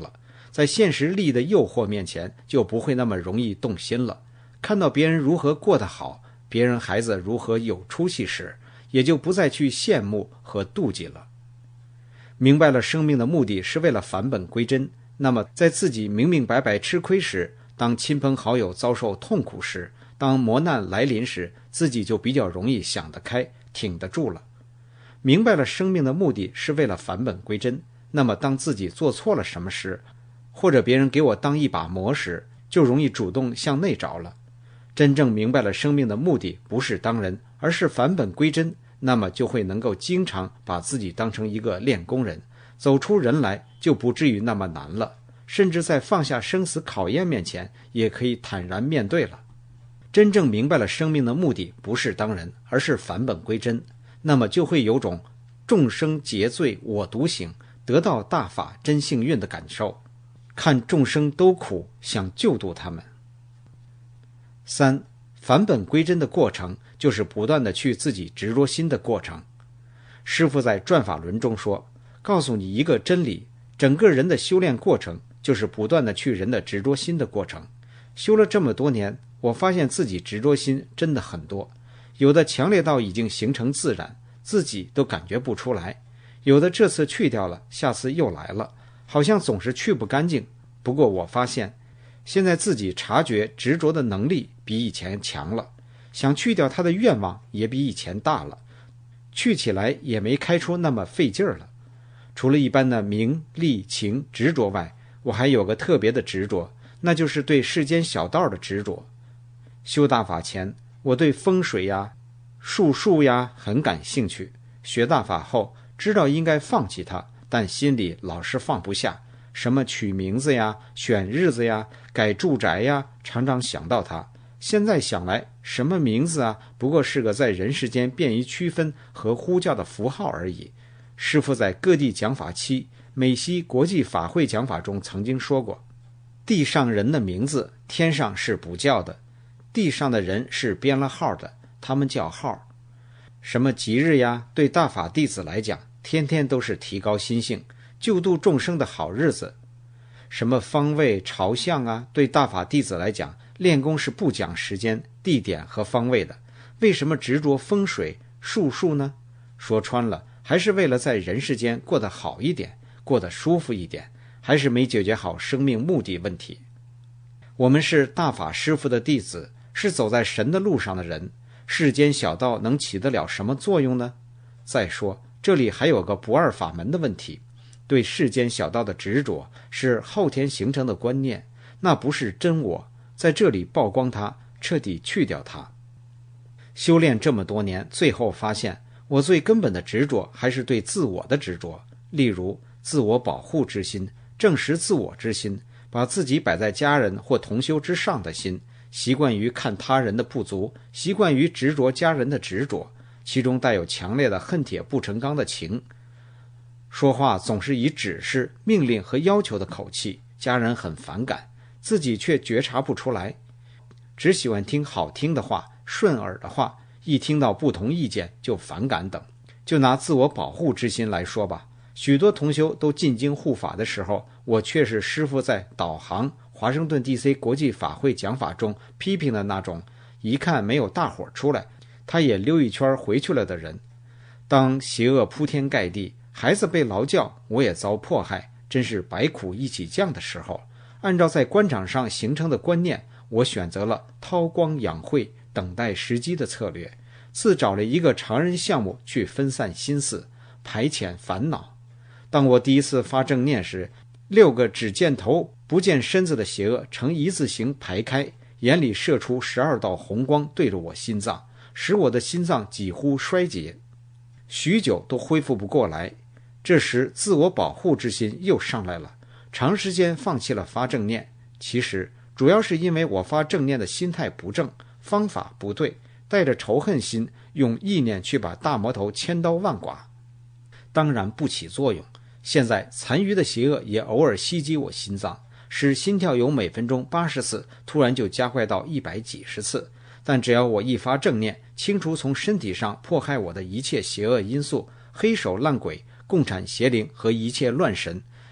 在现实利益的诱惑面前就不会那么容易动心了。看到别人如何过得好，别人孩子如何有出息时，也就不再去羡慕和妒忌了。明白了生命的目的是为了返本归真，那么在自己明明白白吃亏时，当亲朋好友遭受痛苦时，当磨难来临时，自己就比较容易想得开，挺得住了。明白了生命的目的是为了返本归真，那么当自己做错了什么时，或者别人给我当一把磨时，就容易主动向内找了。真正明白了生命的目的不是当人，而是返本归真，那么就会能够经常把自己当成一个练功人，走出人来就不至于那么难了，甚至在放下生死考验面前也可以坦然面对了。真正明白了生命的目的不是当人，而是返本归真，那么就会有种众生皆醉我独醒，得到大法真幸运的感受，看众生都苦，想救度他们。三，返本归真的过程就是不断的去自己执着心的过程。师父在转法轮中说，告诉你一个真理，整个人的修炼过程就是不断的去人的执着心的过程。修了这么多年，我发现自己执着心真的很多，有的强烈到已经形成自然，自己都感觉不出来，有的这次去掉了，下次又来了，好像总是去不干净。不过我发现现在自己察觉执着的能力比以前强了，想去掉它的愿望也比以前大了，去起来也没开出那么费劲儿了。除了一般的名利情执着外，我还有个特别的执着，那就是对世间小道的执着。修大法前，我对风水呀、术数呀很感兴趣，学大法后知道应该放弃它，但心里老是放不下。什么取名字呀、选日子呀、改住宅呀，常常想到它。现在想来，什么名字啊，不过是个在人世间便于区分和呼叫的符号而已。师父在各地讲法期美西国际法会讲法中曾经说过，地上人的名字天上是不叫的，地上的人是编了号的，他们叫号。什么吉日呀，对大法弟子来讲，天天都是提高心性救度众生的好日子。什么方位朝向啊，对大法弟子来讲，练功是不讲时间、地点和方位的。为什么执着风水术数呢？说穿了，还是为了在人世间过得好一点，过得舒服一点，还是没解决好生命目的问题。我们是大法师父的弟子，是走在神的路上的人，世间小道能起得了什么作用呢？再说，这里还有个不二法门的问题。对世间小道的执着是后天形成的观念，那不是真我，在这里曝光它，彻底去掉它。修炼这么多年，最后发现我最根本的执着还是对自我的执着，例如自我保护之心、证实自我之心，把自己摆在家人或同修之上的心，习惯于看他人的不足，习惯于执着家人的执着，其中带有强烈的恨铁不成钢的情。说话总是以指示、命令和要求的口气，家人很反感，自己却觉察不出来，只喜欢听好听的话、顺耳的话，一听到不同意见就反感等。就拿自我保护之心来说吧，许多同修都进京护法的时候，我却是师父在导航华盛顿 D C 国际法会讲法中批评的那种一看没有大伙出来，他也溜一圈回去了的人。当邪恶铺天盖地，孩子被劳教，我也遭迫害，真是百苦一起降的时候，按照在官场上形成的观念，我选择了韬光养晦、等待时机的策略，自找了一个常人项目去分散心思，排遣烦恼。当我第一次发正念时，六个只见头不见身子的邪恶呈一字形排开，眼里射出十二道红光，对着我心脏，使我的心脏几乎衰竭，许久都恢复不过来。这时自我保护之心又上来了，长时间放弃了发正念。其实主要是因为我发正念的心态不正，方法不对，带着仇恨心，用意念去把大魔头千刀万剐，当然不起作用。现在残余的邪恶也偶尔袭击我心脏，使心跳由每分钟八十次突然就加快到一百几十次。但只要我一发正念，清除从身体上迫害我的一切邪恶因素，黑手烂鬼、共产邪灵和一切乱神，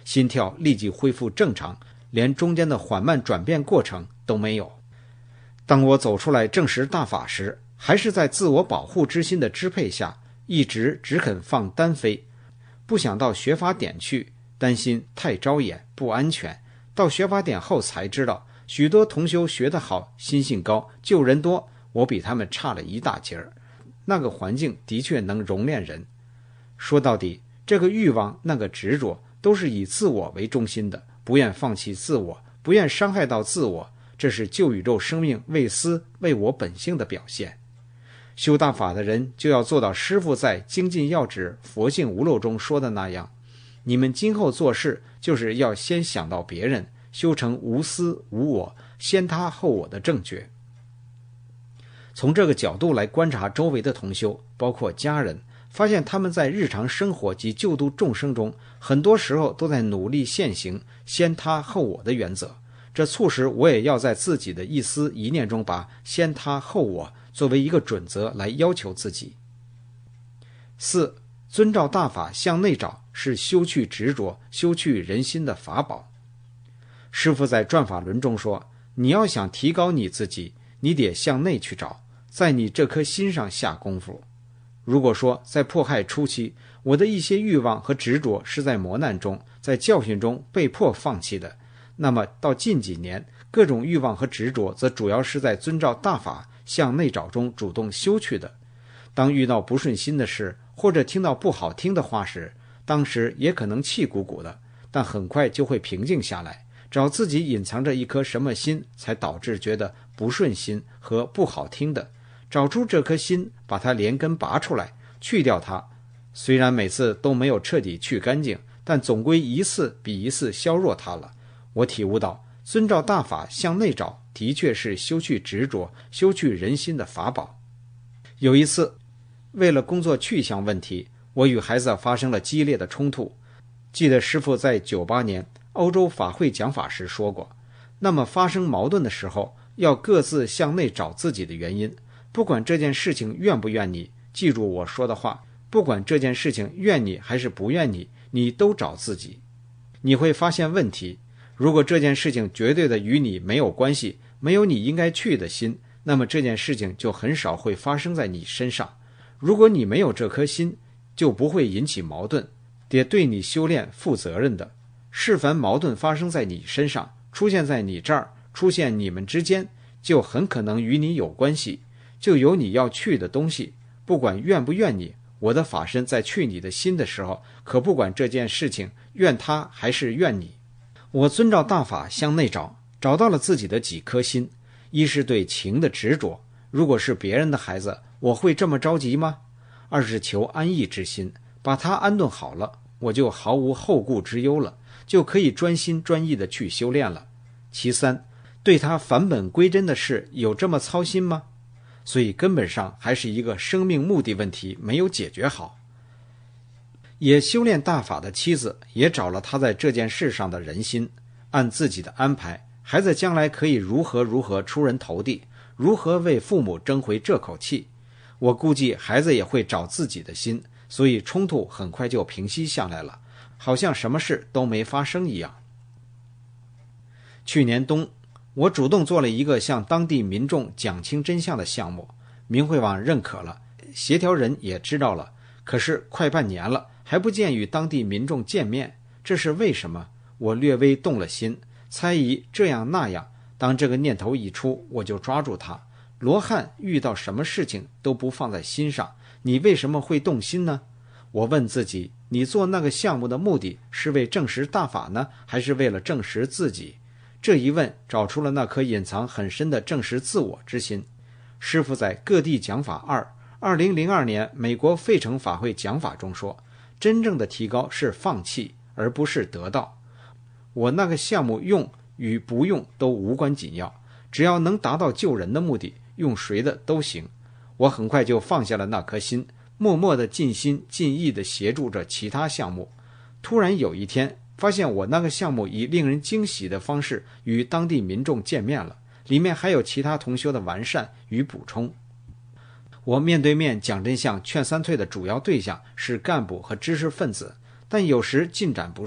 心跳立即恢复正常，连中间的缓慢转变过程都没有。当我走出来证实大法时，还是在自我保护之心的支配下，一直只肯放单飞，不想到学法点去，担心太招眼不安全。到学法点后才知道，许多同修学得好，心性高，救人多，我比他们差了一大截儿。那个环境的确能熔炼人。说到底，这个欲望，那个执着，都是以自我为中心的，不愿放弃自我，不愿伤害到自我，这是旧宇宙生命为私为我本性的表现。修大法的人就要做到师父在《精进要旨佛性无漏》中说的那样，你们今后做事就是要先想到别人，修成无私无我，先他后我的正觉。从这个角度来观察周围的同修，包括家人，发现他们在日常生活及救度众生中，很多时候都在努力现行先他后我的原则。这促使我也要在自己的一思一念中把先他后我作为一个准则来要求自己。四、遵照大法向内找，是修去执着、修去人心的法宝。师父在转法轮中说，你要想提高你自己，你得向内去找，在你这颗心上下功夫。如果说在迫害初期，我的一些欲望和执着是在磨难中，在教训中被迫放弃的，那么到近几年，各种欲望和执着则主要是在遵照大法向内找中主动修去的。当遇到不顺心的事，或者听到不好听的话时，当时也可能气鼓鼓的，但很快就会平静下来，找自己隐藏着一颗什么心，才导致觉得不顺心和不好听的，找出这颗心，把它连根拔出来，去掉它。虽然每次都没有彻底去干净，但总归一次比一次削弱它了。我体悟到，遵照大法向内找，的确是修去执着、修去人心的法宝。有一次，为了工作去向问题，我与孩子发生了激烈的冲突。记得师父在九八年欧洲法会讲法时说过，那么发生矛盾的时候，要各自向内找自己的原因，不管这件事情怨不怨你，记住我说的话，不管这件事情怨你还是不怨你，你都找自己。你会发现问题，如果这件事情绝对的与你没有关系，没有你应该去的心，那么这件事情就很少会发生在你身上。如果你没有这颗心，就不会引起矛盾，得对你修炼负责任的。是凡矛盾发生在你身上，出现在你这儿，出现你们之间，就很可能与你有关系，就有你要去的东西。不管怨不怨你，我的法身在去你的心的时候，可不管这件事情怨他还是怨你。我遵照大法向内找，找到了自己的几颗心。一是对情的执着，如果是别人的孩子，我会这么着急吗？二是求安逸之心，把他安顿好了，我就毫无后顾之忧了，就可以专心专意的去修炼了。其三，对他返本归真的事有这么操心吗？所以根本上还是一个生命目的问题没有解决好。也修炼大法的妻子也找了他在这件事上的人心，按自己的安排，孩子将来可以如何如何出人头地，如何为父母争回这口气。我估计孩子也会找自己的心，所以冲突很快就平息下来了，好像什么事都没发生一样。去年冬，我主动做了一个向当地民众讲清真相的项目，明慧网认可了，协调人也知道了，可是快半年了，还不见与当地民众见面，这是为什么？我略微动了心，猜疑这样那样，当这个念头一出，我就抓住它。罗汉遇到什么事情都不放在心上，你为什么会动心呢？我问自己，你做那个项目的目的是为证实大法呢，还是为了证实自己？这一问找出了那颗隐藏很深的证实自我之心。师父在各地讲法二二零零二年美国费城法会讲法中说，真正的提高是放弃，而不是得到。我那个项目用与不用都无关紧要，只要能达到救人的目的，用谁的都行。我很快就放下了那颗心，默默地尽心尽意地协助着其他项目。突然有一天，发现我那个项目以令人惊喜的方式与当地民众见面了，里面还有其他同修的完善与补充。我面对面讲真相劝三退的主要对象是干部和知识分子，但有时进展不顺，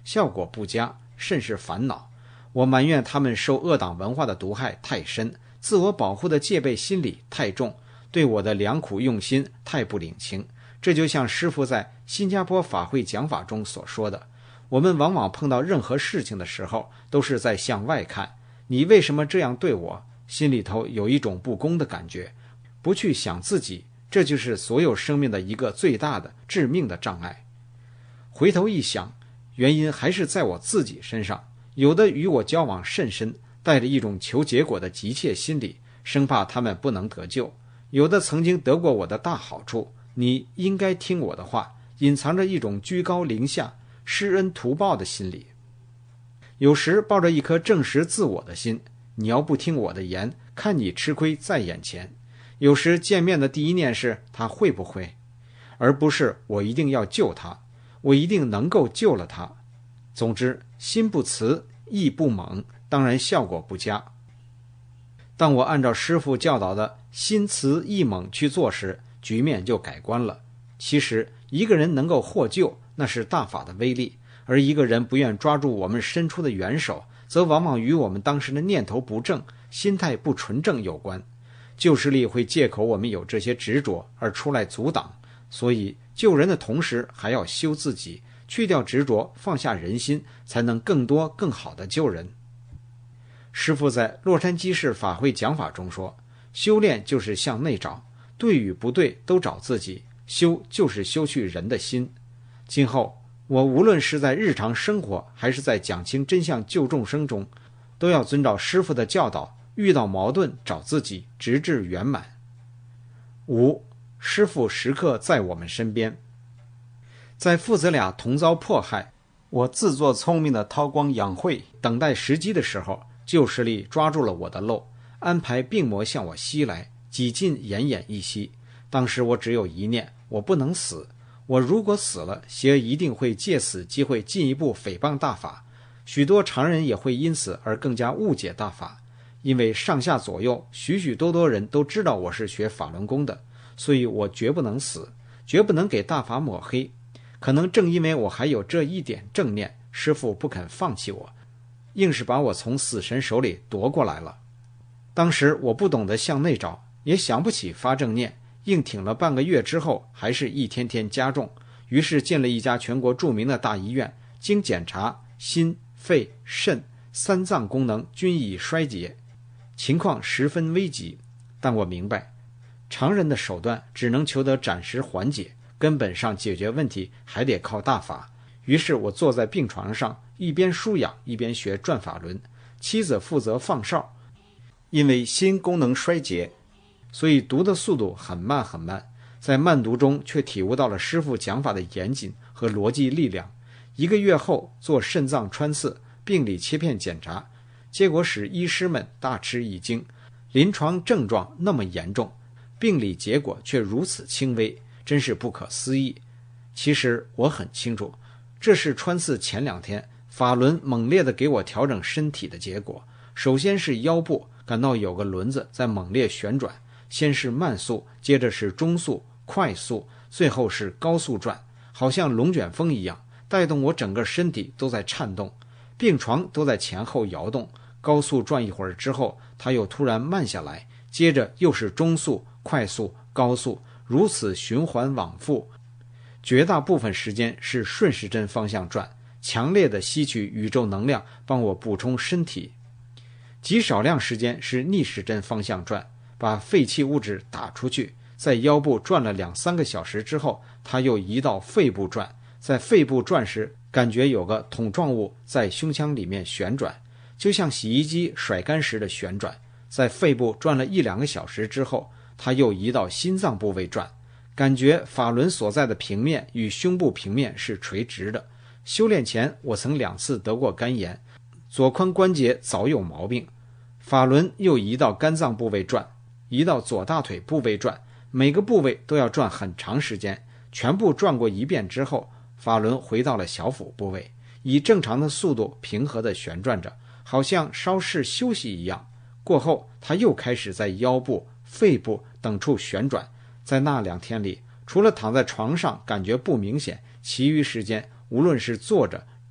效果不佳，甚是烦恼。我埋怨他们受恶党文化的毒害太深，自我保护的戒备心理太重，对我的良苦用心太不领情。这就像师父在新加坡法会讲法中所说的，我们往往碰到任何事情的时候，都是在向外看，你为什么这样对我？心里头有一种不公的感觉，不去想自己，这就是所有生命的一个最大的致命的障碍。回头一想，原因还是在我自己身上。有的与我交往甚深，带着一种求结果的急切心理，生怕他们不能得救；有的曾经得过我的大好处，你应该听我的话，隐藏着一种居高临下、施恩图报的心理。有时抱着一颗证实自我的心，你要不听我的言，看你吃亏在眼前。有时见面的第一念是他会不会，而不是我一定要救他，我一定能够救了他。总之，心不慈，意不猛，当然效果不佳。当我按照师父教导的心慈意猛去做时，局面就改观了。其实一个人能够获救，那是大法的威力，而一个人不愿抓住我们伸出的援手，则往往与我们当时的念头不正、心态不纯正有关。救世力会借口我们有这些执着而出来阻挡，所以救人的同时还要修自己，去掉执着，放下人心，才能更多更好的救人。师父在洛杉矶市法会讲法中说，修炼就是向内找，对与不对都找自己，修就是修去人的心。今后我无论是在日常生活还是在讲清真相救众生中，都要遵照师父的教导，遇到矛盾找自己，直至圆满。五，师父时刻在我们身边。在父子俩同遭迫害，我自作聪明的韬光养晦，等待时机的时候，救世力抓住了我的漏，安排病魔向我袭来，几近奄奄一息。当时我只有一念，我不能死，我如果死了，邪恶一定会借此机会进一步诽谤大法，许多常人也会因此而更加误解大法。因为上下左右许许多多人都知道我是学法轮功的，所以我绝不能死，绝不能给大法抹黑。可能正因为我还有这一点正念，师父不肯放弃我，硬是把我从死神手里夺过来了。当时我不懂得向内找，也想不起发正念，硬挺了半个月之后，还是一天天加重。于是进了一家全国著名的大医院，经检查，心、肺、肾三脏功能均已衰竭，情况十分危急。但我明白，常人的手段只能求得暂时缓解，根本上解决问题还得靠大法。于是我坐在病床上，一边输氧一边学转法轮，妻子负责放哨。因为心功能衰竭，所以读的速度很慢很慢，在慢读中却体悟到了师父讲法的严谨和逻辑力量。一个月后做肾脏穿刺、病理切片检查，结果使医师们大吃一惊，临床症状那么严重，病理结果却如此轻微，真是不可思议。其实我很清楚，这是穿刺前两天法轮猛烈地给我调整身体的结果。首先是腰部感到有个轮子在猛烈旋转，先是慢速，接着是中速、快速，最后是高速转，好像龙卷风一样，带动我整个身体都在颤动，病床都在前后摇动。高速转一会儿之后，它又突然慢下来，接着又是中速、快速、高速，如此循环往复。绝大部分时间是顺时针方向转，强烈的吸取宇宙能量帮我补充身体。极少量时间是逆时针方向转，把废弃物质打出去。在腰部转了两三个小时之后，它又移到肺部转，在肺部转时，感觉有个桶状物在胸腔里面旋转，就像洗衣机甩干时的旋转。在肺部转了一两个小时之后，它又移到心脏部位转，感觉法轮所在的平面与胸部平面是垂直的。修炼前我曾两次得过肝炎，左髋关节早有毛病，法轮又移到肝脏部位转，移到左大腿部位转，每个部位都要转很长时间。全部转过一遍之后，法轮回到了小腹部位，以正常的速度平和地旋转着，好像稍事休息一样。过后它又开始在腰部、肺部等处旋转。在那两天里，除了躺在床上感觉不明显，其余时间无论是坐着、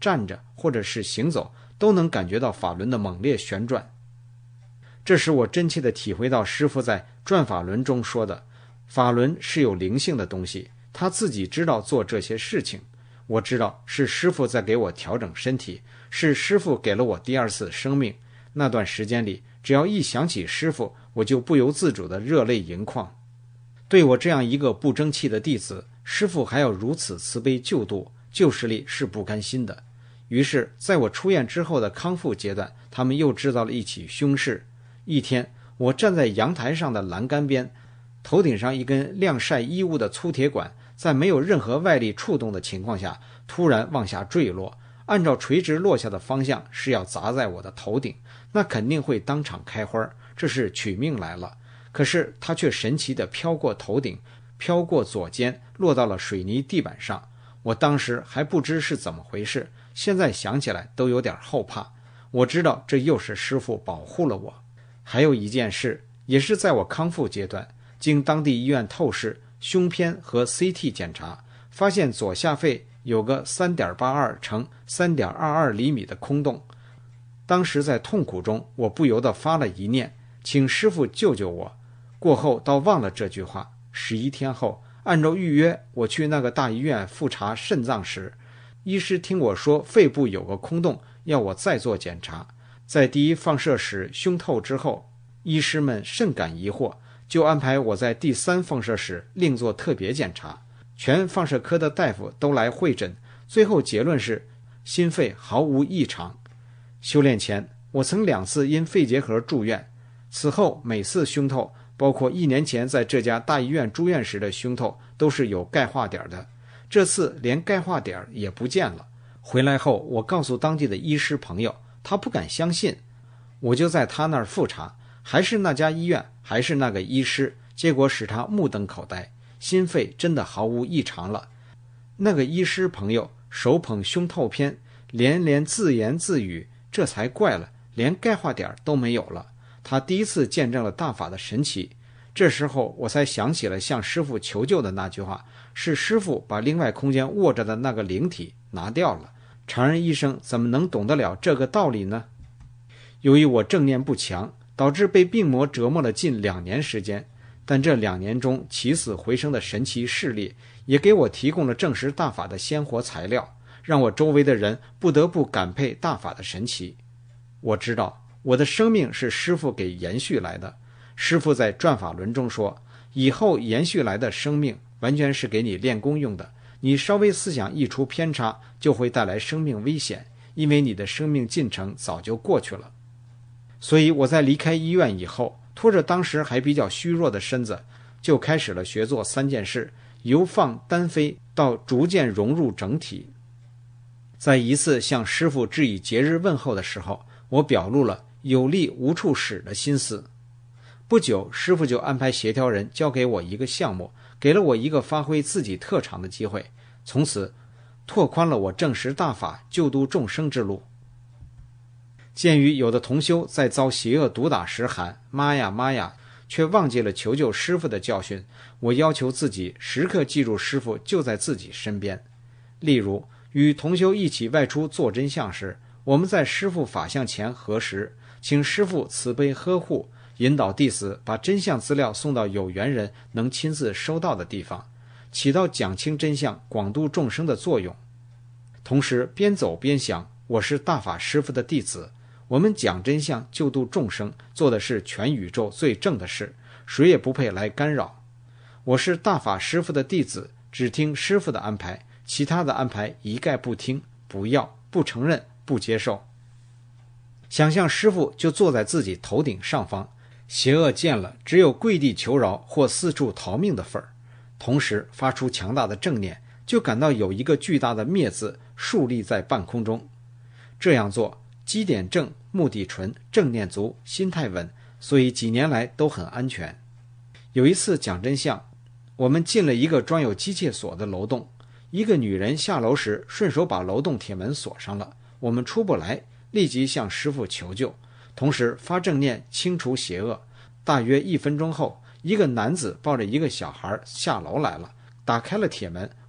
站着或者是行走，都能感觉到法轮的猛烈旋转。这使我真切地体会到师父在转法轮中说的，法轮是有灵性的东西，他自己知道做这些事情。我知道是师父在给我调整身体，是师父给了我第二次生命。那段时间里，只要一想起师父，我就不由自主地热泪盈眶。对我这样一个不争气的弟子，师父还要如此慈悲救度，救世力是不甘心的。于是在我出院之后的康复阶段，他们又制造了一起凶事。一天，我站在阳台上的栏杆边，头顶上一根晾晒衣物的粗铁管，在没有任何外力触动的情况下，突然往下坠落，按照垂直落下的方向是要砸在我的头顶，那肯定会当场开花，这是取命来了。可是它却神奇地飘过头顶，飘过左肩，落到了水泥地板上。我当时还不知是怎么回事，现在想起来都有点后怕。我知道这又是师父保护了我。还有一件事，也是在我康复阶段，经当地医院透视、胸片和 C T 检查，发现左下肺有个 三点八二乘三点二二 厘米的空洞。当时在痛苦中，我不由得发了一念，请师父救救我。过后倒忘了这句话。十一天后，按照预约，我去那个大医院复查肾脏时，医师听我说肺部有个空洞，要我再做检查。在第一放射室胸透之后，医师们甚感疑惑，就安排我在第三放射室另做特别检查。全放射科的大夫都来会诊，最后结论是心肺毫无异常。修炼前，我曾两次因肺结核住院，此后每次胸透，包括一年前在这家大医院住院时的胸透，都是有钙化点的。这次连钙化点也不见了。回来后，我告诉当地的医师朋友，他不敢相信。我就在他那儿复查，还是那家医院，还是那个医师，结果使他目瞪口呆，心肺真的毫无异常了。那个医师朋友手捧胸透片，连连自言自语，这才怪了，连钙化点都没有了。他第一次见证了大法的神奇。这时候我才想起了向师父求救的那句话，是师父把另外空间握着的那个灵体拿掉了。常人医生怎么能懂得了这个道理呢？由于我正念不强，导致被病魔折磨了近两年时间，但这两年中起死回生的神奇事例，也给我提供了证实大法的鲜活材料，让我周围的人不得不感佩大法的神奇。我知道我的生命是师父给延续来的。师父在转法轮中说，以后延续来的生命完全是给你练功用的，你稍微思想一出偏差，就会带来生命危险，因为你的生命进程早就过去了。所以我在离开医院以后，拖着当时还比较虚弱的身子，就开始了学做三件事，由放单飞到逐渐融入整体。在一次向师父致以节日问候的时候，我表露了有力无处使的心思。不久，师父就安排协调人交给我一个项目，给了我一个发挥自己特长的机会，从此拓宽了我证实大法救度众生之路。鉴于有的同修在遭邪恶毒打时喊妈呀妈呀，却忘记了求救师父的教训，我要求自己时刻记住师父就在自己身边。例如与同修一起外出做真相时，我们在师父法像前合十，请师父慈悲呵护，引导弟子把真相资料送到有缘人能亲自收到的地方，起到讲清真相广度众生的作用。同时边走边想，我是大法师父的弟子，我们讲真相救度众生，做的是全宇宙最正的事，谁也不配来干扰。我是大法师父的弟子，只听师父的安排，其他的安排一概不听，不要，不承认，不接受。想象师父就坐在自己头顶上方，邪恶见了只有跪地求饶或四处逃命的份儿，同时发出强大的正念，就感到有一个巨大的灭字竖立在半空中。这样做基点正，目的纯，正念足，心态稳，所以几年来都很安全。有一次讲真相，我们进了一个装有机械锁的楼洞，一个女人下楼时顺手把楼洞铁门锁上了，我们出不来，立即向师父求救，同时发正念清除邪恶。大约一分钟后，一个男子抱着一个小孩下楼来了，打开了铁门，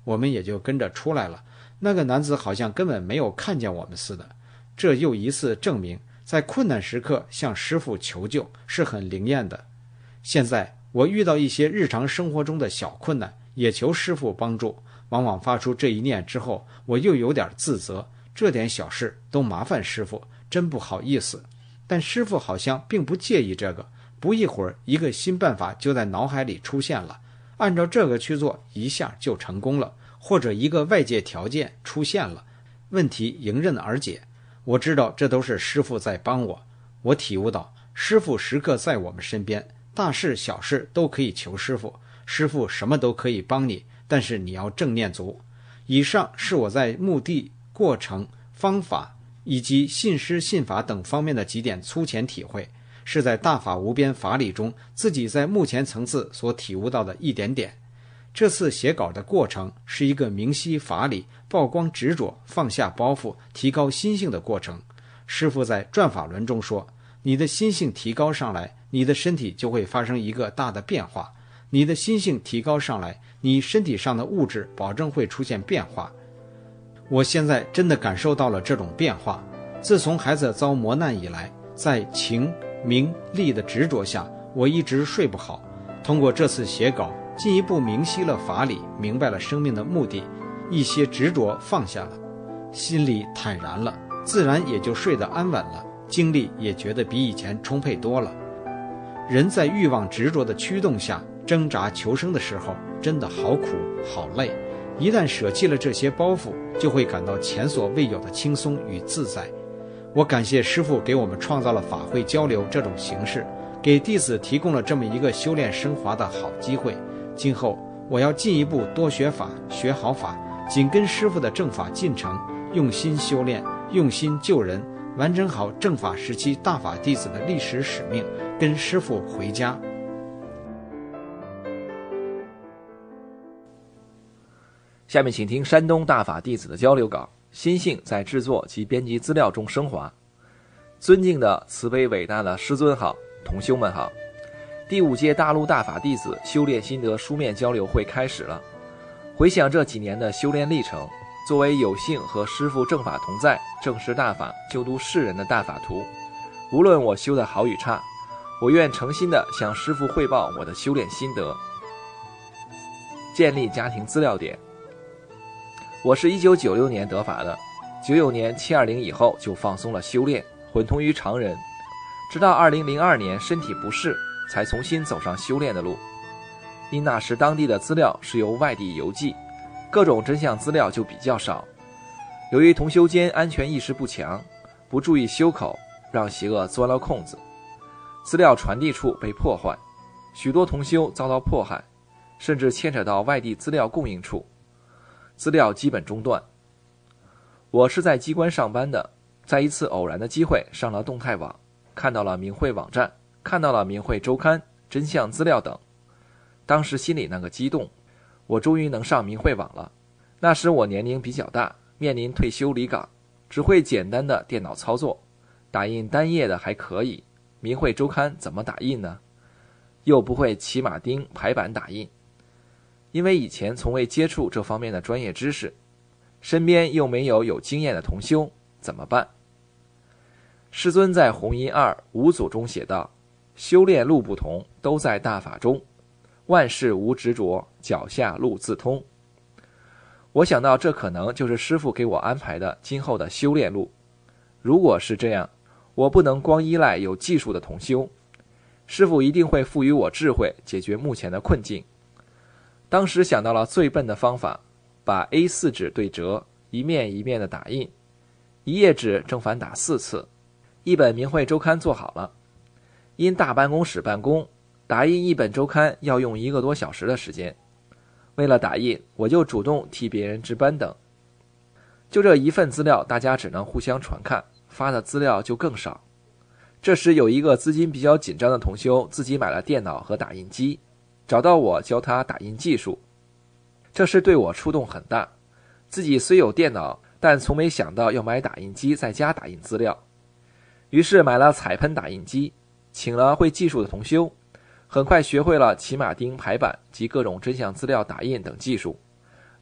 我们也就跟着出来了。那个男子好像根本没有看见我们似的。这又一次证明，在困难时刻向师父求救是很灵验的。现在我遇到一些日常生活中的小困难，也求师父帮助，往往发出这一念之后，我又有点自责，这点小事都麻烦师父，真不好意思。但师父好像并不介意这个，不一会儿一个新办法就在脑海里出现了，按照这个去做，一下就成功了，或者一个外界条件出现了，问题迎刃而解。我知道这都是师父在帮我。我体悟到师父时刻在我们身边，大事小事都可以求师父，师父什么都可以帮你，但是你要正念足。以上是我在目的、过程、方法以及信师信法等方面的几点粗浅体会，是在大法无边法理中自己在目前层次所体悟到的一点点。这次写稿的过程是一个明晰法理、曝光执着、放下包袱、提高心性的过程。师父在转法轮中说，你的心性提高上来，你的身体就会发生一个大的变化。你的心性提高上来，你身体上的物质保证会出现变化。我现在真的感受到了这种变化。自从孩子遭磨难以来，在情、名、利的执着下，我一直睡不好。通过这次写稿，进一步明晰了法理，明白了生命的目的，一些执着放下了，心里坦然了，自然也就睡得安稳了，精力也觉得比以前充沛多了。人在欲望执着的驱动下挣扎求生的时候，真的好苦好累。一旦舍弃了这些包袱，就会感到前所未有的轻松与自在。我感谢师父给我们创造了法会交流这种形式，给弟子提供了这么一个修炼升华的好机会。今后我要进一步多学法，学好法，紧跟师父的正法进程，用心修炼，用心救人，完成好正法时期大法弟子的历史使命，跟师父回家。 下面请听山东大法弟子的交流稿，心性在制作及编辑资料中升华。尊敬的慈悲伟大的师尊好，同修们好。第五届大陆大法弟子修炼心得书面交流会开始了。回想这几年的修炼历程，作为有幸和师父正法同在，正视大法，救度世人的大法徒，无论我修的好与差，我愿诚心地向师父汇报我的修炼心得。建立家庭资料点。我是一九九六年得法的，九九年七二零以后就放松了修炼，混同于常人，直到二零零二年身体不适，才重新走上修炼的路。因那时当地的资料是由外地邮寄，各种真相资料就比较少。由于同修间安全意识不强，不注意修口，让邪恶钻了空子，资料传递处被破坏，许多同修遭到迫害，甚至牵扯到外地资料供应处，资料基本中断。我是在机关上班的，在一次偶然的机会上了动态网，看到了明慧网站，看到了明慧周刊、真相资料等。当时心里那个激动，我终于能上明慧网了。那时我年龄比较大，面临退休离岗，只会简单的电脑操作，打印单页的还可以，明慧周刊怎么打印呢？又不会骑马钉排版打印。因为以前从未接触这方面的专业知识，身边又没有有经验的同修，怎么办？师尊在弘音二五祖中写道，修炼路不同，都在大法中，万事无执着，脚下路自通。我想到这可能就是师父给我安排的今后的修炼路。如果是这样，我不能光依赖有技术的同修，师父一定会赋予我智慧，解决目前的困境。当时想到了最笨的方法，把 A 四 纸对折，一面一面的打印，一页纸正反打四次，一本明慧周刊做好了。因大办公室办公，打印一本周刊要用一个多小时的时间，为了打印，我就主动替别人值班等。就这一份资料，大家只能互相传看，发的资料就更少。这时有一个资金比较紧张的同修自己买了电脑和打印机，找到我教他打印技术。这事对我触动很大，自己虽有电脑，但从没想到要买打印机在家打印资料。于是买了彩喷打印机，请了会技术的同修，很快学会了骑马钉排版及各种真相资料打印等技术，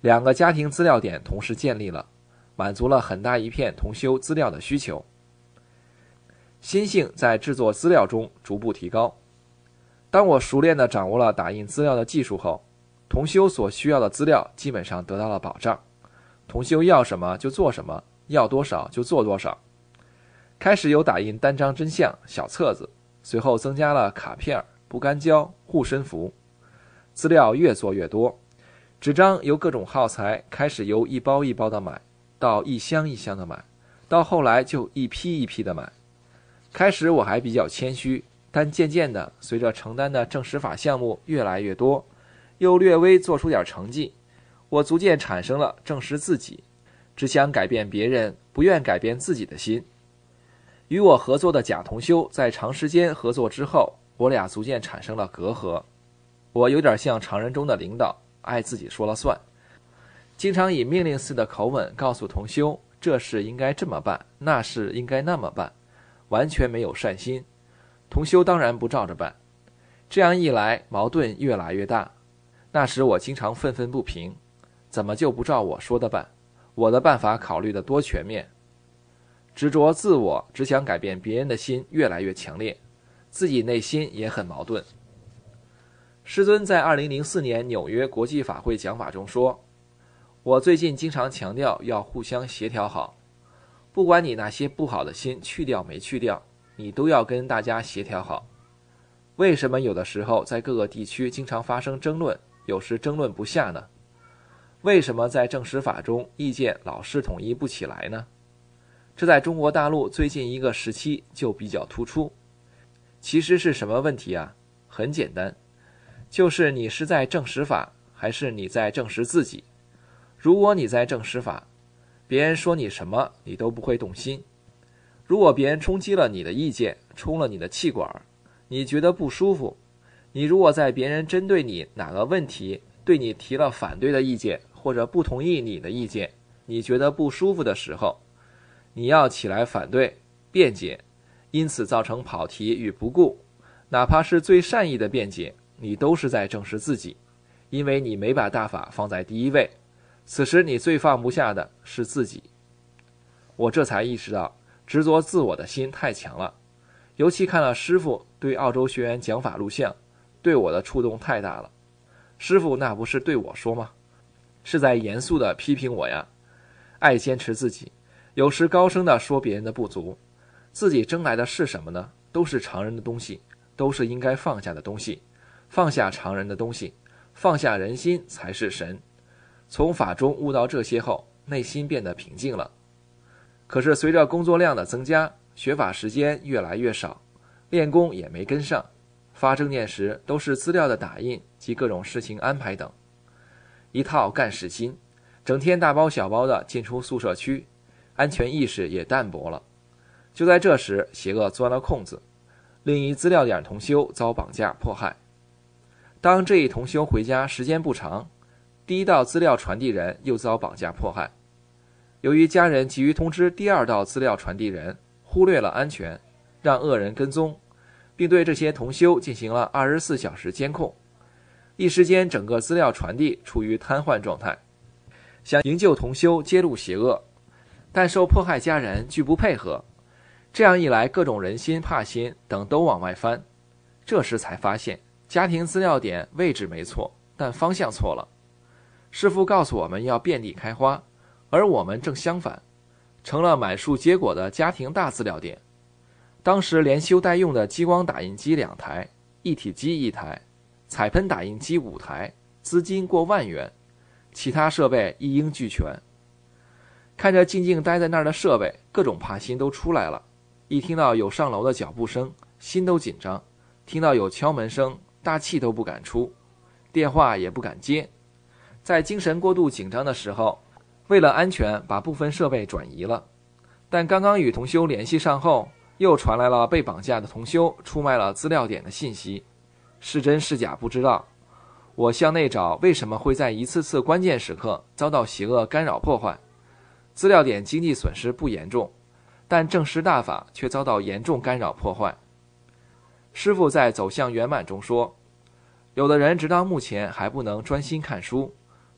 两个家庭资料点同时建立了，满足了很大一片同修资料的需求。心性在制作资料中逐步提高。当我熟练地掌握了打印资料的技术后，同修所需要的资料基本上得到了保障，同修要什么就做什么，要多少就做多少。开始有打印单张真相、小册子，随后增加了卡片、不干胶、护身符。资料越做越多，纸张由各种耗材开始由一包一包的买，到一箱一箱的买，到后来就一批一批的买。开始我还比较谦虚，但渐渐的，随着承担的证实法项目越来越多，又略微做出点成绩，我逐渐产生了证实自己，只想改变别人，不愿改变自己的心。与我合作的贾同修在长时间合作之后，我俩逐渐产生了隔阂。我有点像常人中的领导，爱自己说了算，经常以命令似的口吻告诉同修，这事应该这么办，那事应该那么办，完全没有善心。同修当然不照着办，这样一来矛盾越来越大。那时我经常愤愤不平，怎么就不照我说的办？我的办法考虑得多全面。执着自我，只想改变别人的心越来越强烈，自己内心也很矛盾。师尊在二零零四年纽约国际法会讲法中说，我最近经常强调要互相协调好，不管你那些不好的心去掉没去掉，你都要跟大家协调好。为什么有的时候在各个地区经常发生争论，有时争论不下呢？为什么在证实法中意见老是统一不起来呢？这在中国大陆最近一个时期就比较突出。其实是什么问题啊？很简单，就是你是在证实法，还是你在证实自己？如果你在证实法，别人说你什么你都不会动心。如果别人冲击了你的意见，冲了你的气管，你觉得不舒服，你如果在别人针对你哪个问题对你提了反对的意见，或者不同意你的意见，你觉得不舒服的时候，你要起来反对辩解，因此造成跑题与不顾，哪怕是最善意的辩解，你都是在证实自己，因为你没把大法放在第一位，此时你最放不下的是自己。我这才意识到执着自我的心太强了，尤其看了师父对澳洲学员讲法录像，对我的触动太大了。师父那不是对我说吗？是在严肃地批评我呀，爱坚持自己，有时高声地说别人的不足，自己争来的是什么呢？都是常人的东西，都是应该放下的东西，放下常人的东西，放下人心才是神。从法中悟到这些后，内心变得平静了。可是随着工作量的增加，学法时间越来越少，练功也没跟上，发正念时都是资料的打印及各种事情安排等，一套干事心，整天大包小包的进出宿舍区，安全意识也淡薄了。就在这时，邪恶钻了空子，另一资料点同修遭绑架迫害。当这一同修回家时间不长，第一道资料传递人又遭绑架迫害。由于家人急于通知第二道资料传递人，忽略了安全，让恶人跟踪，并对这些同修进行了二十四小时监控。一时间整个资料传递处于瘫痪状态，想营救同修揭露邪恶，但受迫害家人拒不配合，这样一来各种人心怕心等都往外翻。这时才发现家庭资料点位置没错，但方向错了。师父告诉我们要遍地开花，而我们正相反，成了满树结果的家庭大资料点。当时连修带用的激光打印机两台，一体机一台，彩喷打印机五台，资金过万元，其他设备一应俱全。看着静静待在那儿的设备，各种怕心都出来了。一听到有上楼的脚步声，心都紧张；听到有敲门声，大气都不敢出，电话也不敢接。在精神过度紧张的时候，为了安全把部分设备转移了，但刚刚与同修联系上后，又传来了被绑架的同修出卖了资料点的信息，是真是假不知道。我向内找为什么会在一次次关键时刻遭到邪恶干扰破坏。资料点经济损失不严重，但正实大法却遭到严重干扰破坏。师父在走向圆满中说，有的人直到目前还不能专心看书，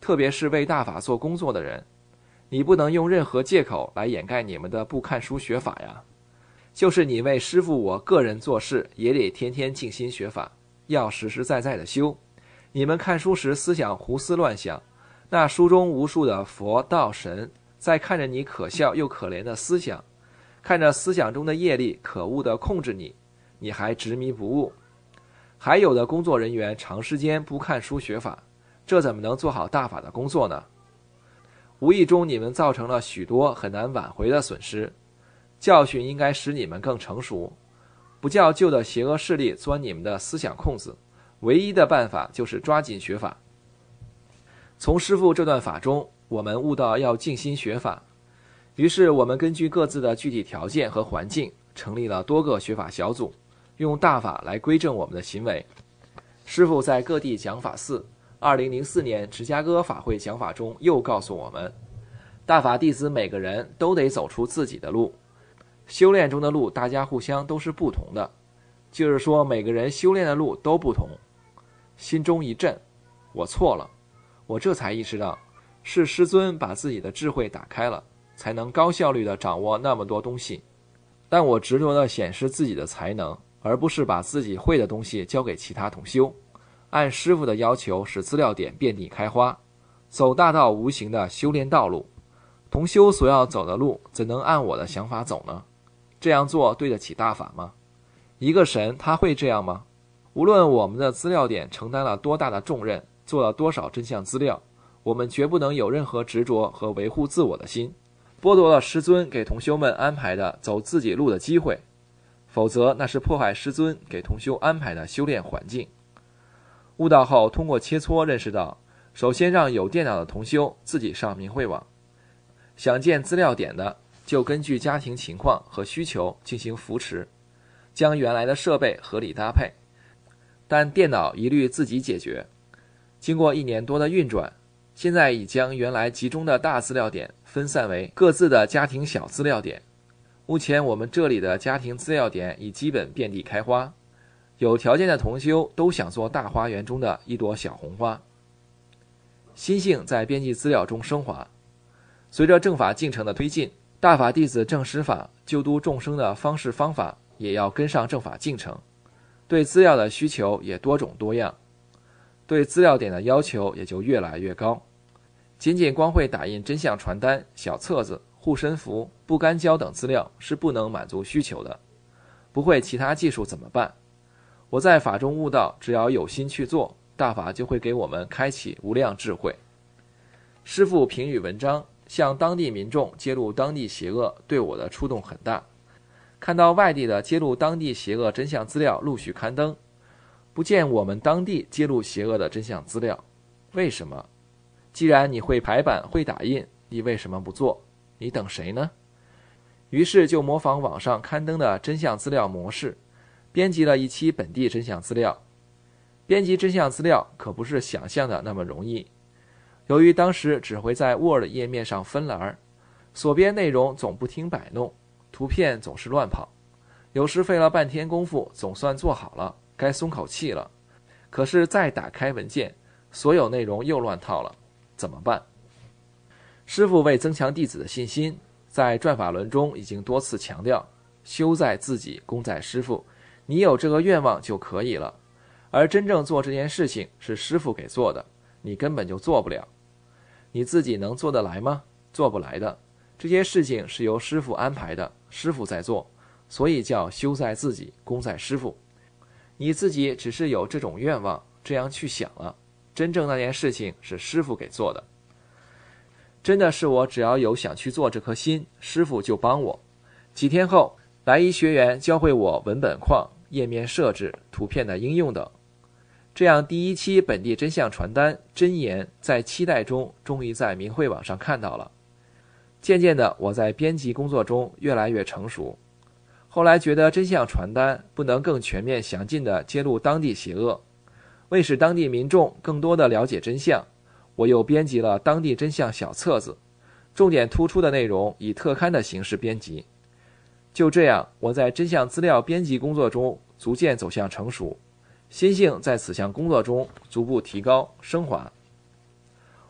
特别是为大法做工作的人，你不能用任何借口来掩盖你们的不看书学法呀。就是你为师父我个人做事，也得天天静心学法，要实实在在的修。你们看书时思想胡思乱想，那书中无数的佛道神在看着你可笑又可怜的思想，看着思想中的业力可恶地控制你，你还执迷不悟。还有的工作人员长时间不看书学法，这怎么能做好大法的工作呢？无意中你们造成了许多很难挽回的损失，教训应该使你们更成熟，不叫旧的邪恶势力钻你们的思想空子，唯一的办法就是抓紧学法。从师父这段法中，我们悟到要静心学法，于是我们根据各自的具体条件和环境，成立了多个学法小组，用大法来规正我们的行为。师父在各地讲法寺，二零零四年芝加哥法会讲法中又告诉我们，大法弟子每个人都得走出自己的路，修炼中的路大家互相都是不同的，就是说每个人修炼的路都不同。心中一震，我错了，我这才意识到，是师尊把自己的智慧打开了，才能高效率地掌握那么多东西。但我执着地显示自己的才能，而不是把自己会的东西交给其他同修，按师父的要求使资料点遍地开花，走大道无形的修炼道路。同修所要走的路，怎能按我的想法走呢？这样做对得起大法吗？一个神他会这样吗？无论我们的资料点承担了多大的重任，做了多少真相资料，我们绝不能有任何执着和维护自我的心，剥夺了师尊给同修们安排的走自己路的机会，否则那是破坏师尊给同修安排的修炼环境。悟道后，通过切磋认识到，首先让有电脑的同修自己上明慧网，想建资料点的就根据家庭情况和需求进行扶持，将原来的设备合理搭配，但电脑一律自己解决。经过一年多的运转，现在已将原来集中的大资料点分散为各自的家庭小资料点。目前我们这里的家庭资料点已基本遍地开花，有条件的同修都想做大花园中的一朵小红花。心性在编辑资料中升华。随着正法进程的推进，大法弟子正师法救度众生的方式方法也要跟上正法进程，对资料的需求也多种多样，对资料点的要求也就越来越高。仅仅光会打印真相传单、小册子、护身符、不干胶等资料是不能满足需求的，不会其他技术怎么办？我在法中悟到，只要有心去做，大法就会给我们开启无量智慧。师父评语文章，向当地民众揭露当地邪恶，对我的触动很大。看到外地的揭露当地邪恶真相资料陆续刊登，不见我们当地揭露邪恶的真相资料，为什么？既然你会排版会打印，你为什么不做？你等谁呢？于是就模仿网上刊登的真相资料模式，编辑了一期本地真相资料。编辑真相资料可不是想象的那么容易，由于当时只会在 Word 页面上分栏，所编内容总不听摆弄，图片总是乱跑，有时费了半天功夫总算做好了，该松口气了，可是再打开文件，所有内容又乱套了，怎么办？师父为增强弟子的信心，在转法轮中已经多次强调，修在自己，功在师父，你有这个愿望就可以了，而真正做这件事情是师父给做的，你根本就做不了。你自己能做得来吗？做不来的。这些事情是由师父安排的，师父在做，所以叫修在自己，功在师父。你自己只是有这种愿望，这样去想了，真正那件事情是师父给做的。真的是我只要有想去做这颗心，师父就帮我。几天后，来一学员教会我文本框、页面设置、图片的应用等。这样第一期本地真相传单真言在期待中终于在明慧网上看到了。渐渐的，我在编辑工作中越来越成熟。后来觉得真相传单不能更全面详尽地揭露当地邪恶，为使当地民众更多地了解真相，我又编辑了当地真相小册子，重点突出的内容以特刊的形式编辑。就这样，我在真相资料编辑工作中逐渐走向成熟，心性在此项工作中逐步提高升华。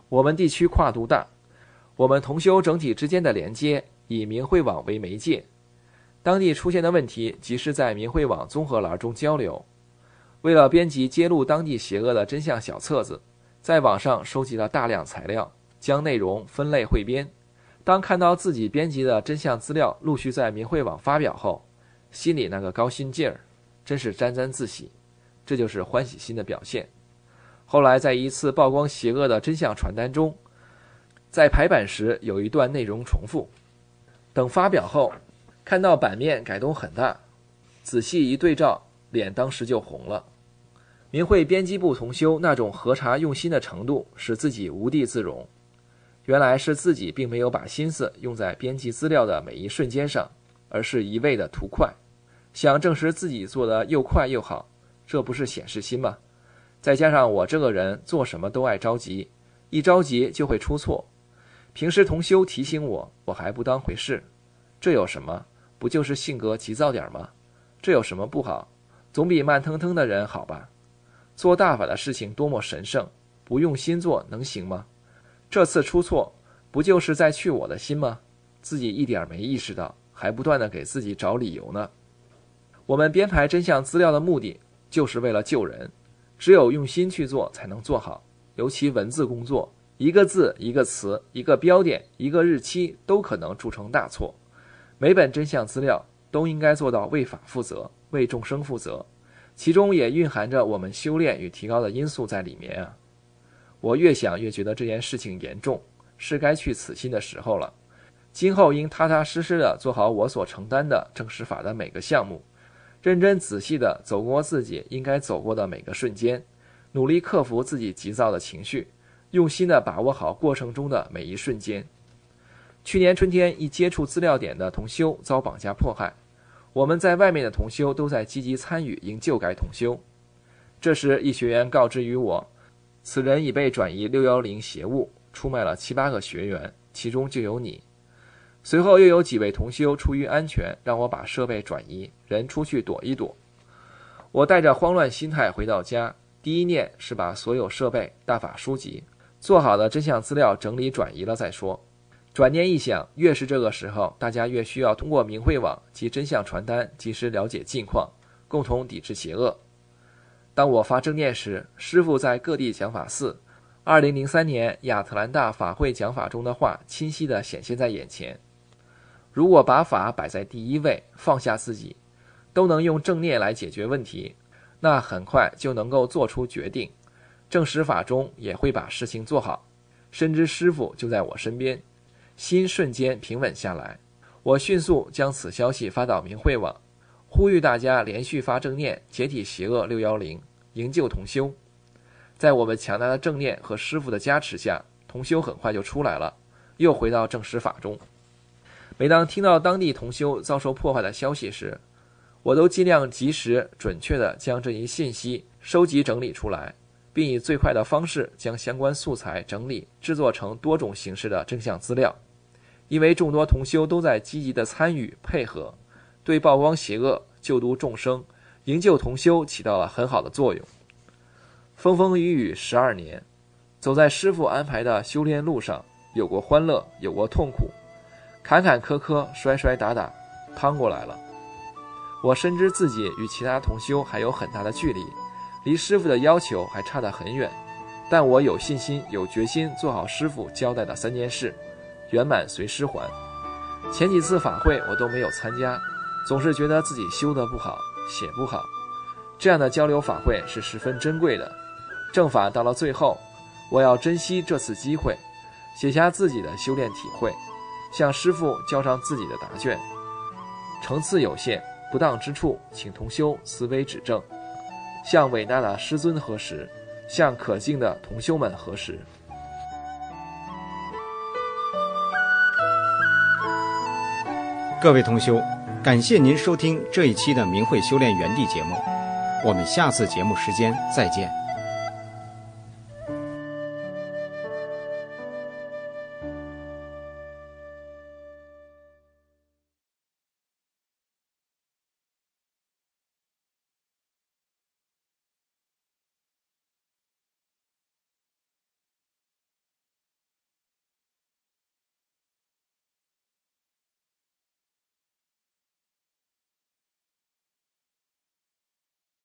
我们地区跨度大，我们同修整体之间的连接以明慧网为媒介，当地出现的问题及时在明慧网综合栏中交流。为了编辑揭露当地邪恶的真相小册子，在网上收集了大量材料，将内容分类汇编。当看到自己编辑的真相资料陆续在明慧网发表后，心里那个高兴劲儿真是沾沾自喜，这就是欢喜心的表现。后来在一次曝光邪恶的真相传单中，在排版时有一段内容重复，等发表后看到版面改动很大，仔细一对照，脸当时就红了。明慧编辑部同修那种核查用心的程度使自己无地自容，原来是自己并没有把心思用在编辑资料的每一瞬间上，而是一味的图快，想证实自己做得又快又好，这不是显示心吗？再加上我这个人做什么都爱着急，一着急就会出错。平时同修提醒我，我还不当回事，这有什么？不就是性格急躁点吗？这有什么不好？总比慢腾腾的人好吧？做大法的事情多么神圣，不用心做能行吗？这次出错，不就是在去我的心吗？自己一点没意识到，还不断地给自己找理由呢。我们编排真相资料的目的，就是为了救人，只有用心去做才能做好。尤其文字工作，一个字、一个词、一个标点、一个日期都可能铸成大错。每本真相资料都应该做到为法负责，为众生负责，其中也蕴含着我们修炼与提高的因素在里面啊。我越想越觉得这件事情严重，是该去此心的时候了。今后应踏踏实实地做好我所承担的正实法的每个项目，认真仔细地走过自己应该走过的每个瞬间，努力克服自己急躁的情绪，用心地把握好过程中的每一瞬间。去年春天，一接触资料点的同修遭绑架迫害，我们在外面的同修都在积极参与营救该同修。这时一学员告知于我，此人已被转移六一零邪物，出卖了七八个学员，其中就有你。随后又有几位同修出于安全，让我把设备转移，人出去躲一躲。我带着慌乱心态回到家，第一念是把所有设备、大法书籍、做好的真相资料整理转移了再说。转念一想，越是这个时候，大家越需要通过明慧网及真相传单及时了解近况，共同抵制邪恶。当我发正念时，师父在各地讲法寺二零零三年亚特兰大法会讲法中的话清晰地显现在眼前。如果把法摆在第一位，放下自己，都能用正念来解决问题，那很快就能够做出决定，正实法中也会把事情做好。深知师父就在我身边，心瞬间平稳下来。我迅速将此消息发到明慧网，呼吁大家连续发正念，解体邪恶六一零，营救同修。在我们强大的正念和师父的加持下，同修很快就出来了，又回到正实法中。每当听到当地同修遭受破坏的消息时，我都尽量及时准确地将这一信息收集整理出来，并以最快的方式将相关素材整理制作成多种形式的真相资料。因为众多同修都在积极的参与配合，对曝光邪恶、救度众生、营救同修起到了很好的作用。风风雨雨十二年，走在师父安排的修炼路上，有过欢乐，有过痛苦，坎坎坷坷，摔摔打打，趟过来了。我深知自己与其他同修还有很大的距离，离师父的要求还差得很远，但我有信心有决心做好师父交代的三件事，圆满随师还。前几次法会我都没有参加，总是觉得自己修得不好，写不好。这样的交流法会是十分珍贵的，正法到了最后，我要珍惜这次机会，写下自己的修炼体会，向师父交上自己的答卷。层次有限，不当之处请同修慈悲指正，向伟大的师尊核实，向可敬的同修们核实。 各位同修，感谢您收听这一期的明慧修炼园地节目，我们下次节目时间再见。